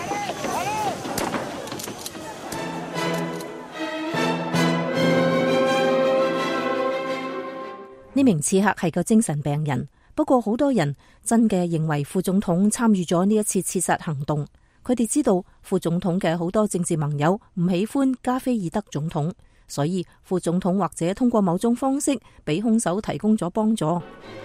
呢名刺客係個精神病人，不過好多人真嘅認為副總統參與咗呢一次刺殺行動。佢哋知道副總統嘅好多政治盟友唔喜歡加菲爾德總統，所以副總統或者通過某種方式俾兇手提供咗幫助。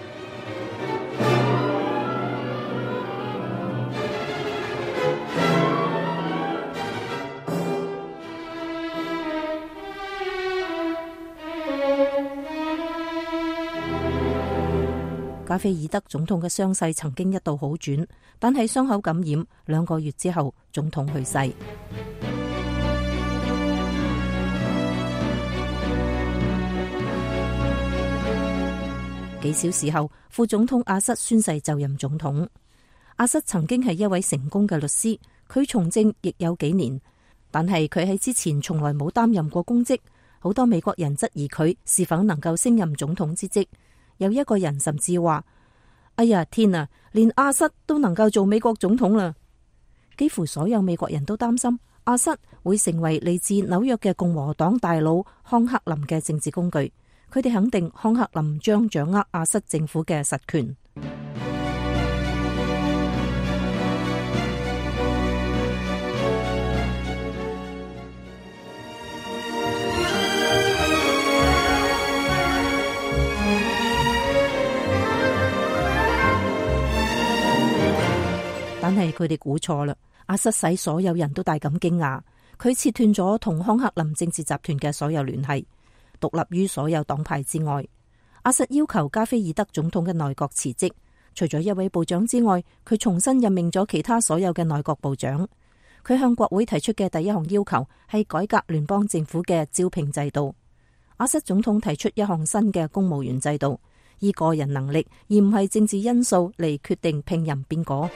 加菲爾德總統嘅傷勢曾經一度好轉，但係傷口感染2個月之後，總統去世。幾小時後，副總統阿瑟宣誓就任總統。阿瑟曾經係一位成功嘅律師，佢從政亦有幾年，但係佢喺之前從來冇擔任過公職。好多美國人質疑佢是否能夠升任總統之職。有一個人甚至話：哎呀天啊，連阿瑟都能夠做美國總統啦！幾乎所有美國人都擔心阿瑟會成為嚟自紐約嘅共和黨大佬康克林嘅政治工具。佢哋肯定康克林將掌握阿瑟政府嘅實權。但係佢哋估錯啦，阿瑟使所有人都大感驚訝。 佢切斷咗同康克林政治集團嘅所有聯繫，獨立於所有黨派之外。阿薩要求加菲爾德總統嘅內閣辭職，除咗一位部長之外，佢重新任命咗其他所有嘅內閣部長。佢向國會提出嘅第一項要求係改革聯邦政府嘅招聘制度。阿薩總統提出一項新嘅公務員制度，以個人能力而唔係政治因素嚟決定聘任邊個。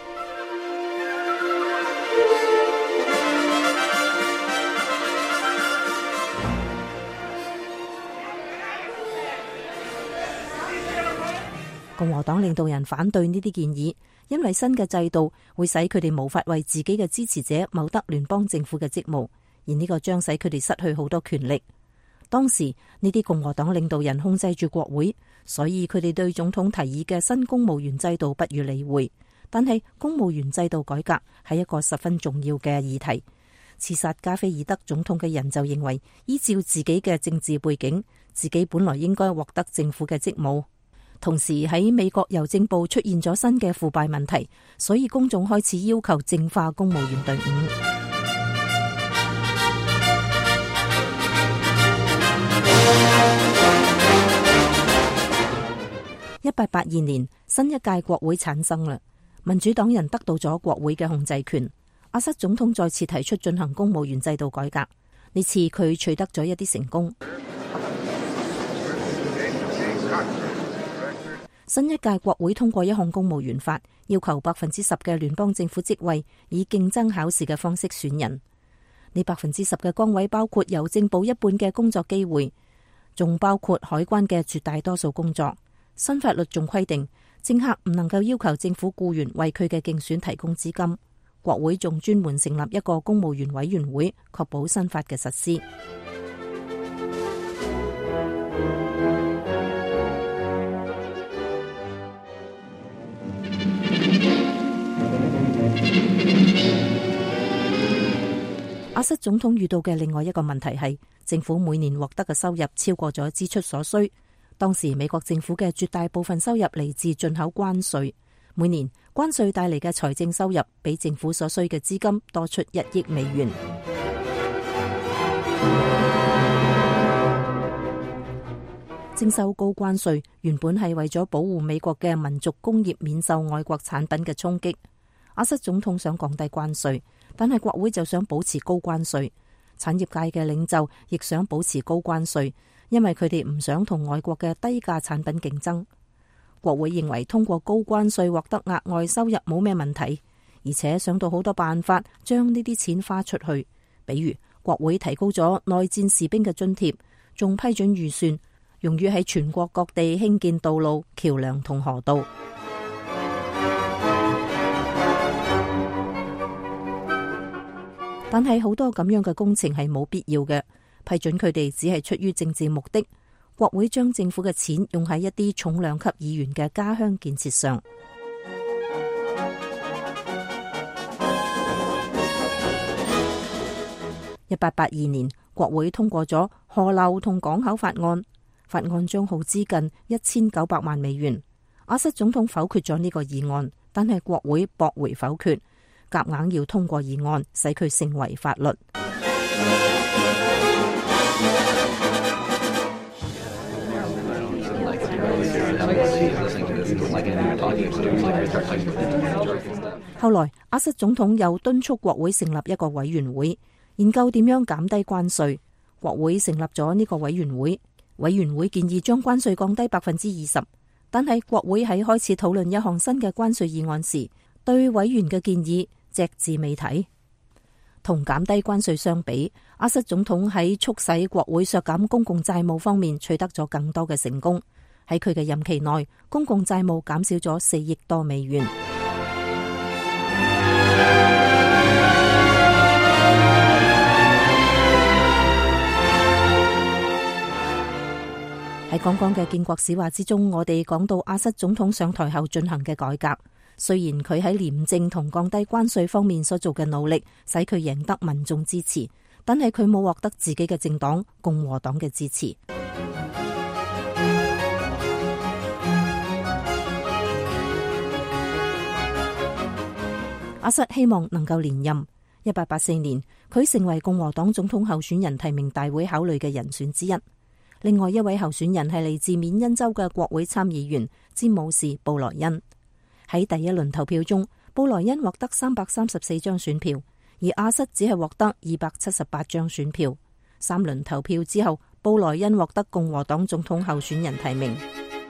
共和黨領導人反對呢啲建議，因為新嘅制度會使佢哋無法為自己嘅支持者謀得聯邦政府嘅職務，而呢個將使佢哋失去好多權力。當時呢啲共和黨領導人控制住國會，所以佢哋對總統提議嘅新公務員制度不予理會。但係公務員制度改革係一個十分重要嘅議題。刺殺加菲爾德總統嘅人就認為，依照自己嘅政治背景，自己本來應該獲得政府嘅職務。同時喺美國郵政部出現咗新嘅腐敗問題，所以公眾開始要求淨化公務員隊伍。1882年，新一屆國會產生啦，民主黨人得到咗國會嘅控制權。阿薩總統再次提出進行公務員制度改革，呢次佢取得咗一啲成功。新一屆國會通過一項公務員法，要求10%嘅聯邦政府職位以競爭考試嘅方式選人。呢10%嘅崗位包括郵政部一半嘅工作機會，仲包括海關嘅絕大多數工作。新法律仲規定，政客唔能夠要求政府僱員為佢嘅競選提供資金。國會仲專門成立一個公務員委員會，確保新法嘅實施。阿薩總統遇到嘅另外一個問題係，政府每年獲得嘅收入超過咗支出所需。當時美國政府嘅絕大部分收入嚟自進口關稅，每年關稅帶嚟嘅財政收入比政府所需嘅資金多出1億美元。徵收高關稅原本係為咗保護美國嘅民族工業免受外國產品嘅衝擊。阿薩總統想降低關稅，但係國會就想保持高關稅。產業界嘅領袖亦想保持高關稅，因為佢哋唔想同外國嘅低價產品競爭。國會認為通過高關稅獲得額外收入冇咩問題，而且想到好多辦法將呢啲錢花出去。比如國會提高咗內戰士兵嘅津貼，仲批准預算用於喺全國各地興建道路、橋樑同河道。但係好多咁樣嘅工程係冇必要嘅，批准佢哋只係出於政治目的。國會將政府嘅錢用喺一啲重量級議員嘅家鄉建設上。1882年，國會通過咗河流同港口法案，法案將耗資近1900萬美元。阿薩總統否決咗呢個議案，但係國會駁回否決，夾硬要通過議案，使佢成為法律。後來，阿薩總統又敦促國會成立一個委員會，研究點樣減低關稅。國會成立咗呢個委員會，委員會建議將關稅降低20%，但係國會喺開始討論一項新嘅關稅議案時，對委員嘅建議隻字未提。同減低關稅相比，阿薩總統喺促使國會削減公共債務方面取得咗更多嘅成功。喺佢嘅任期內，公共債務減少咗4億多美元。喺剛剛嘅建國史話之中，我哋講到阿薩總統上台後進行嘅改革。雖然佢喺廉政同降低關稅方面所做嘅努力，使佢贏得民眾支持，但係佢冇獲得自己嘅政黨共和黨嘅支持。阿薩希望能夠連任， 1884年，佢成為共和黨總統候選人提名大會考慮嘅人選之一。另外一位候選人係嚟自緬因州嘅國會參議員詹姆士·布萊恩。喺第一輪投票中，布萊恩獲得334張選票，而阿瑟只係獲得278張選票。3輪投票之後，布萊恩獲得共和黨總統候選人提名。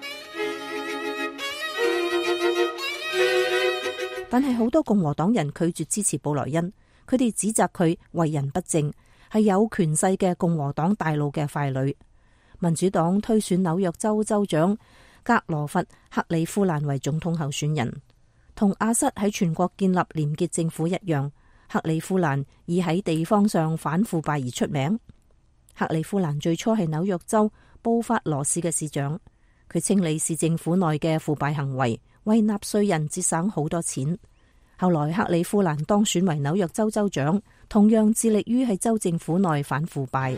但係好多共和黨人拒絕支持布萊恩，佢哋指責佢為人不正，係有權勢嘅共和黨大佬嘅傀儡。民主黨推選紐約州州長格羅弗·克里夫蘭為總統候選人，同阿瑟喺全國建立廉潔政府一樣，克里夫蘭以喺地方上反腐敗而出名。克里夫蘭最初係紐約州布法羅市嘅市長，佢清理市政府內嘅腐敗行為，為納稅人節省好多錢。後來克里夫蘭當選為紐約州州長，同樣致力於喺州政府內反腐敗。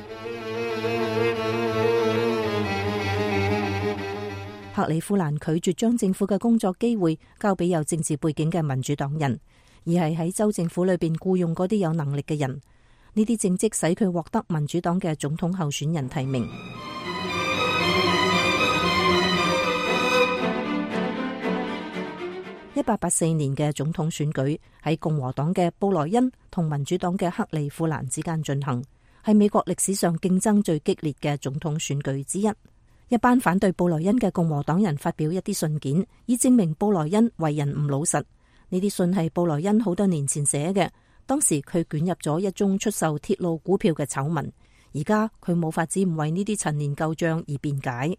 克里夫蘭拒絕將政府嘅工作機會交俾有政治背景嘅民主黨人，而係喺州政府裏邊僱用嗰啲有能力嘅人。呢啲政績使佢獲得民主黨嘅總統候選人提名。1884年嘅總統選舉喺共和黨嘅布萊恩同民主黨嘅克里夫蘭之間進行，係美國歷史上競爭最激烈嘅總統選舉之一。一班反對布萊恩嘅共和黨人發表一啲信件，以證明布萊恩為人唔老實。呢啲信係布萊恩好多年前寫嘅，當時佢捲入咗一宗出售鐵路股票嘅醜聞，而家佢冇法子唔為呢啲陳年舊賬而辯解。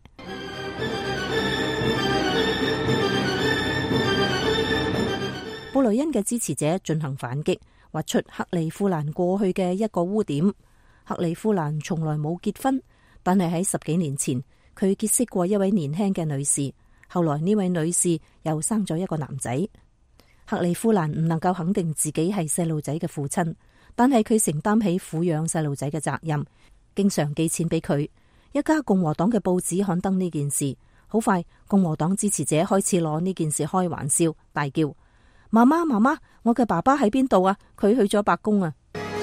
布萊恩嘅支持者進行反擊，挖出克里夫蘭過去嘅一個污點。克里夫蘭從來冇結婚，但係喺10幾年前，佢結識過一位年輕嘅女士，後來呢位女士又生咗一個男仔。克里夫蘭唔能夠肯定自己係細路仔嘅父親，但係佢承擔起撫養細路仔嘅責任，經常寄錢俾佢。一家共和黨嘅報紙刊登呢件事，好快共和黨支持者開始攞呢件事開玩笑，大叫：媽媽媽媽，我嘅爸爸喺邊度啊？佢去咗白宮啊！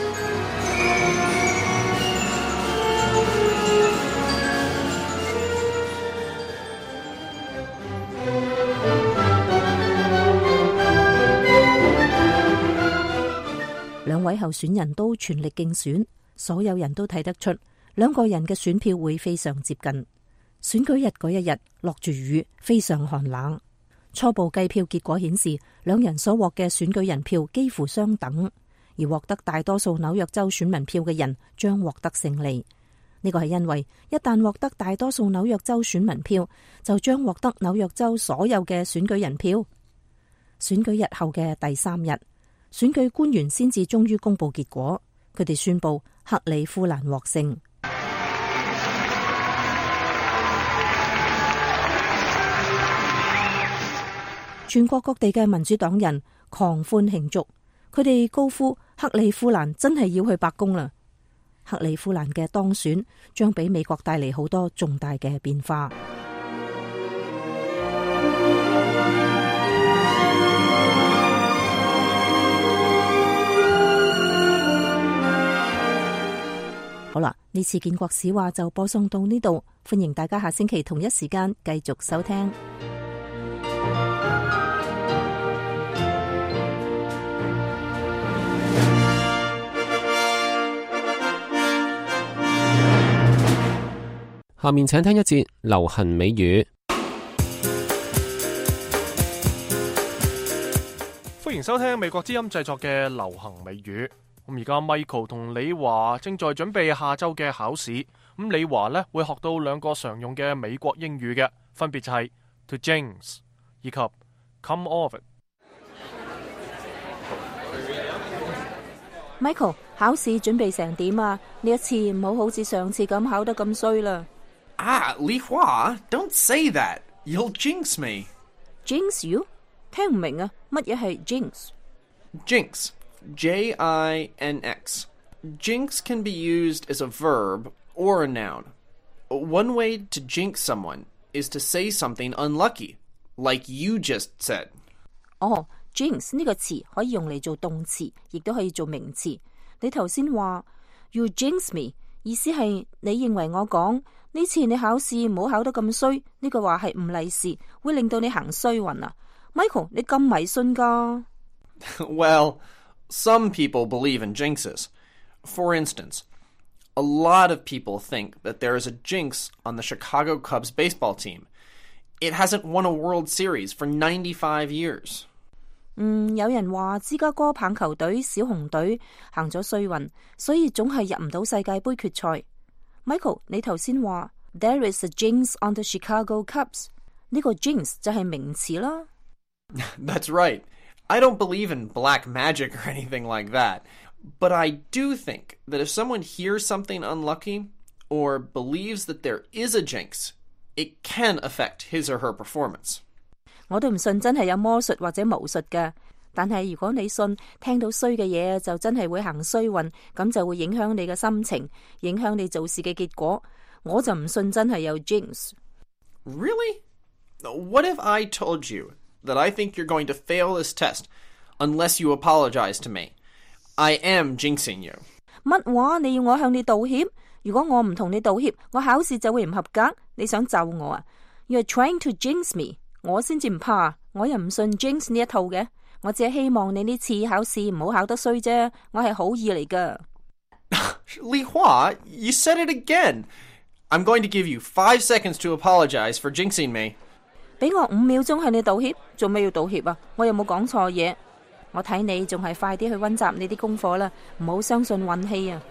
兩位候選人都全力競選，所有人都睇得出兩個人嘅選票會非常接近。選舉日嗰一日落住雨，非常寒冷。初步計票結果顯示，兩人所獲嘅選舉人票幾乎相等，而獲得大多數紐約州選民票嘅人將獲得勝利。呢個係因為一旦獲得大多數紐約州選民票，就將獲得紐約州所有嘅選舉人票。選舉日後嘅第3日，選舉官員先至終於公布結果，佢哋宣布克里夫蘭獲勝。全國各地嘅民主黨人狂歡慶祝，佢哋高呼克里夫蘭真係要去白宮啦！克里夫蘭嘅當選將俾美國帶嚟好多重大嘅變化。好啦，呢次建國史話就播送到呢度，歡迎大家下星期同一時間繼續收聽。 下面請聽一節流行美語。 歡迎收聽美國之音製作嘅流行美語。咁而家 Michael 同李華正在準備下周嘅考試。咁李華呢會學到2個常用嘅美國英語嘅，分別就係 to jinx 以及 come off it。Michael， 考試準備成點啊？呢一次唔好好似上次咁考得咁衰啦。 李華 ，don't say that. You'll jinx me. Jinx you？ 聽唔明啊？乜嘢係 jinx？Jinx。 J-I-N-X. Jinx can be used as a verb or a noun. One way to jinx someone is to say something unlucky, like you just said. 哦， jinx 呢個詞可以用嚟做動詞，亦都可以做名詞。你頭先話 You jinx me， 意思係你認為我講呢次你考試唔好考得咁衰，呢個話係唔利是，會令到你行衰運啊。Michael， 你咁迷信㗎？ Well, some people believe in jinxes. For instance, a lot of people think that there is a jinx on the Chicago Cubs baseball team. It hasn't won a World Series for 95 years. 有人話芝加哥棒球隊小熊隊行咗衰運，所以總係入唔到世界盃決賽。Michael， 你頭先話 There is a jinx on the Chicago Cubs， 呢個 jinx 就係名詞啦。 That's right. I don't believe in black magic or anything like that. But I do think that if someone hears something unlucky or believes that there is a jinx, it can affect his or her performance. 我都唔信真係有魔術或者巫術嘅，但係如果你信聽到衰嘅嘢就真係會行衰運，咁就會影響你嘅心情，影響你做事嘅結果。我就唔信真係有 jinx。 Really? What if I told you that I think you're going to fail this test unless you apologize to me? I am jinxing you. 乜話？你要我向你道歉？如果我唔同你道歉，我考試就會唔合格。你想咒我啊？ You're trying to jinx me。 我先至唔怕，我又唔信 jinx 呢一套嘅。我只係希望你呢次考試唔好考得衰啫，我係好意嚟噶。 Li Hua, you said it again. I'm going to give you 5 seconds to apologize for jinxing me. 俾我5秒鐘向你道歉，做咩要道歉啊？我有冇講錯嘢？我睇你仲係快啲去溫習你啲功課啦，唔好相信運氣啊！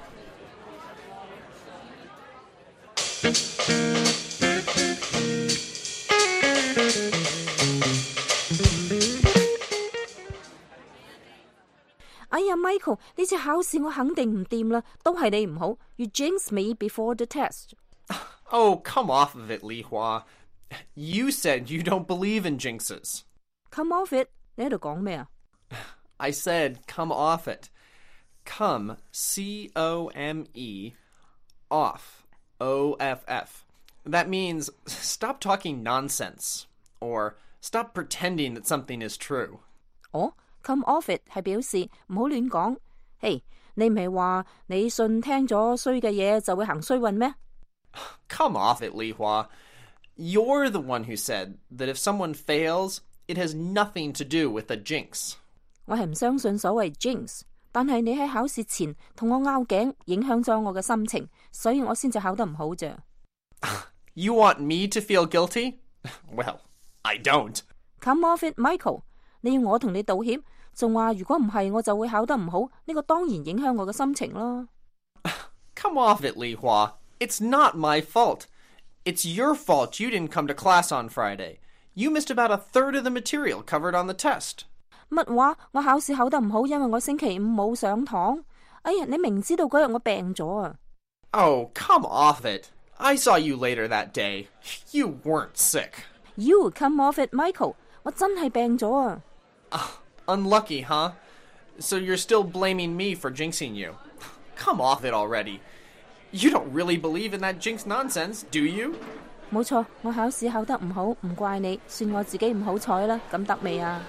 哎呀 ，Michael， 呢次考試我肯定唔掂啦，都係你唔好。You jinx me before the test. Oh, come off of it, Li Hua. You said you don't believe in jinxes. Come off it？ 你喺度講咩啊？ I said come off it. Come, C-O-M-E, off, O-F-F. That means stop talking nonsense, or stop pretending that something is true. 哦，come off it 係表示唔好亂講。嘿，你唔係話你信聽咗衰嘅嘢就會行衰運咩？ Come off it, Li Hua. You're the one who said that if someone fails, it has nothing to do with a jinx. 我係唔相信所謂 jinx， 但係你喺考試前同我拗頸，影響咗我嘅心情，所以我先至考得唔好啫。 You want me to feel guilty? Well, I don't. Come off it, Michael. 你要我同你道歉，仲話如果唔係我就會考得唔好，呢個當然影響我嘅心情啦。 Come off it, Li Hua. It's not my fault. It's your fault you didn't come to class on Friday. You missed about 1/3 of the material covered on the test. 乜話？我考試考得唔好，因為我星期五冇上堂。哎呀，你明知道嗰日我病咗啊！ Oh, come off it. I saw you later that day. You weren't sick. You come off it, Michael. 我真係病咗啊！ Unlucky, huh? So you're still blaming me for jinxing you. Come off it already. You don't really believe in that jinx nonsense, do you? 冇錯，我考試考得唔好，唔怪你，算我自己唔好彩啦。咁得未啊？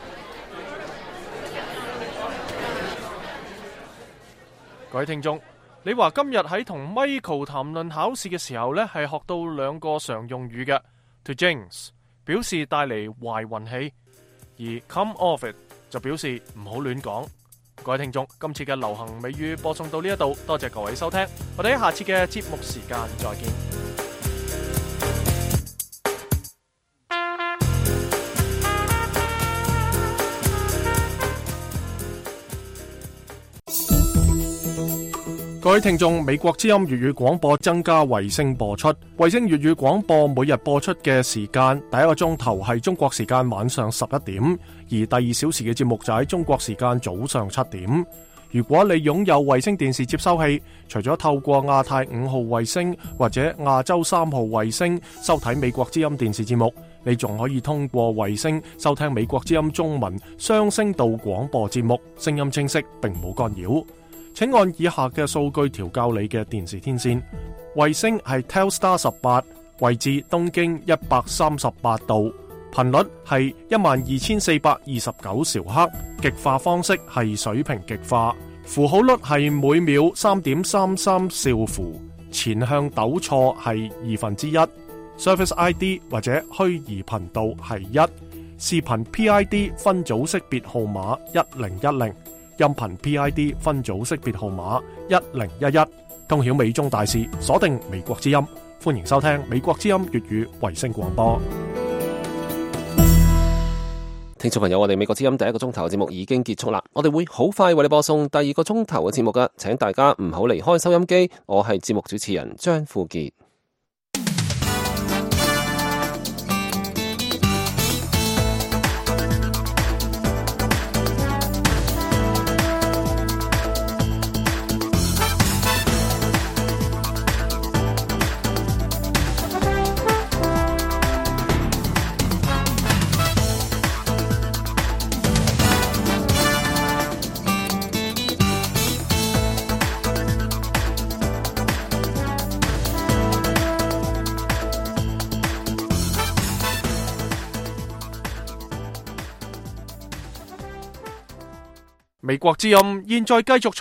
各位聽眾，你話今日喺同 Michael 談論考試嘅時候呢，係學到2個常用語嘅 to jinx 表示帶嚟壞運氣，而 come off it 就表示唔好亂講。各位聽眾，今次嘅流行美語播送到呢一度，多謝各位收聽，我哋喺下次嘅節目時間再見。各位聽眾，美國之音粵語廣播增加衛星播出。衛星粵語廣播每日播出嘅時間，第1個鐘頭係中國時間晚上11點，而第2小時嘅節目就喺中國時間早上7點。如果你擁有衛星電視接收器，除咗透過亞太5號衛星或者亞洲3號衛星收睇美國之音電視節目，你仲可以通過衛星收聽美國之音中文雙聲道廣播節目，聲音清晰並冇干擾。請按以下嘅數據調校你嘅電視天線。衛星係 Telstar 18，位置東經138度， 頻率係12429兆赫，極化方式係水平極化，符號率係每秒3.33兆符，前向抖錯係1/2。Service ID 或者虛擬頻道係1，視頻 PID 分組識別號碼1010，音頻 PID 分組識別號碼1011。通曉美中大事，鎖定美國之音，歡迎收聽美國之音粵語衛星廣播。 聽眾朋友，我哋美國之音第一個鐘頭嘅節目已經結束啦，我哋會好快為你播送第二個鐘頭嘅節目噶，請大家唔好離開收音機。我係節目主持人張富傑。 美國之音現在繼續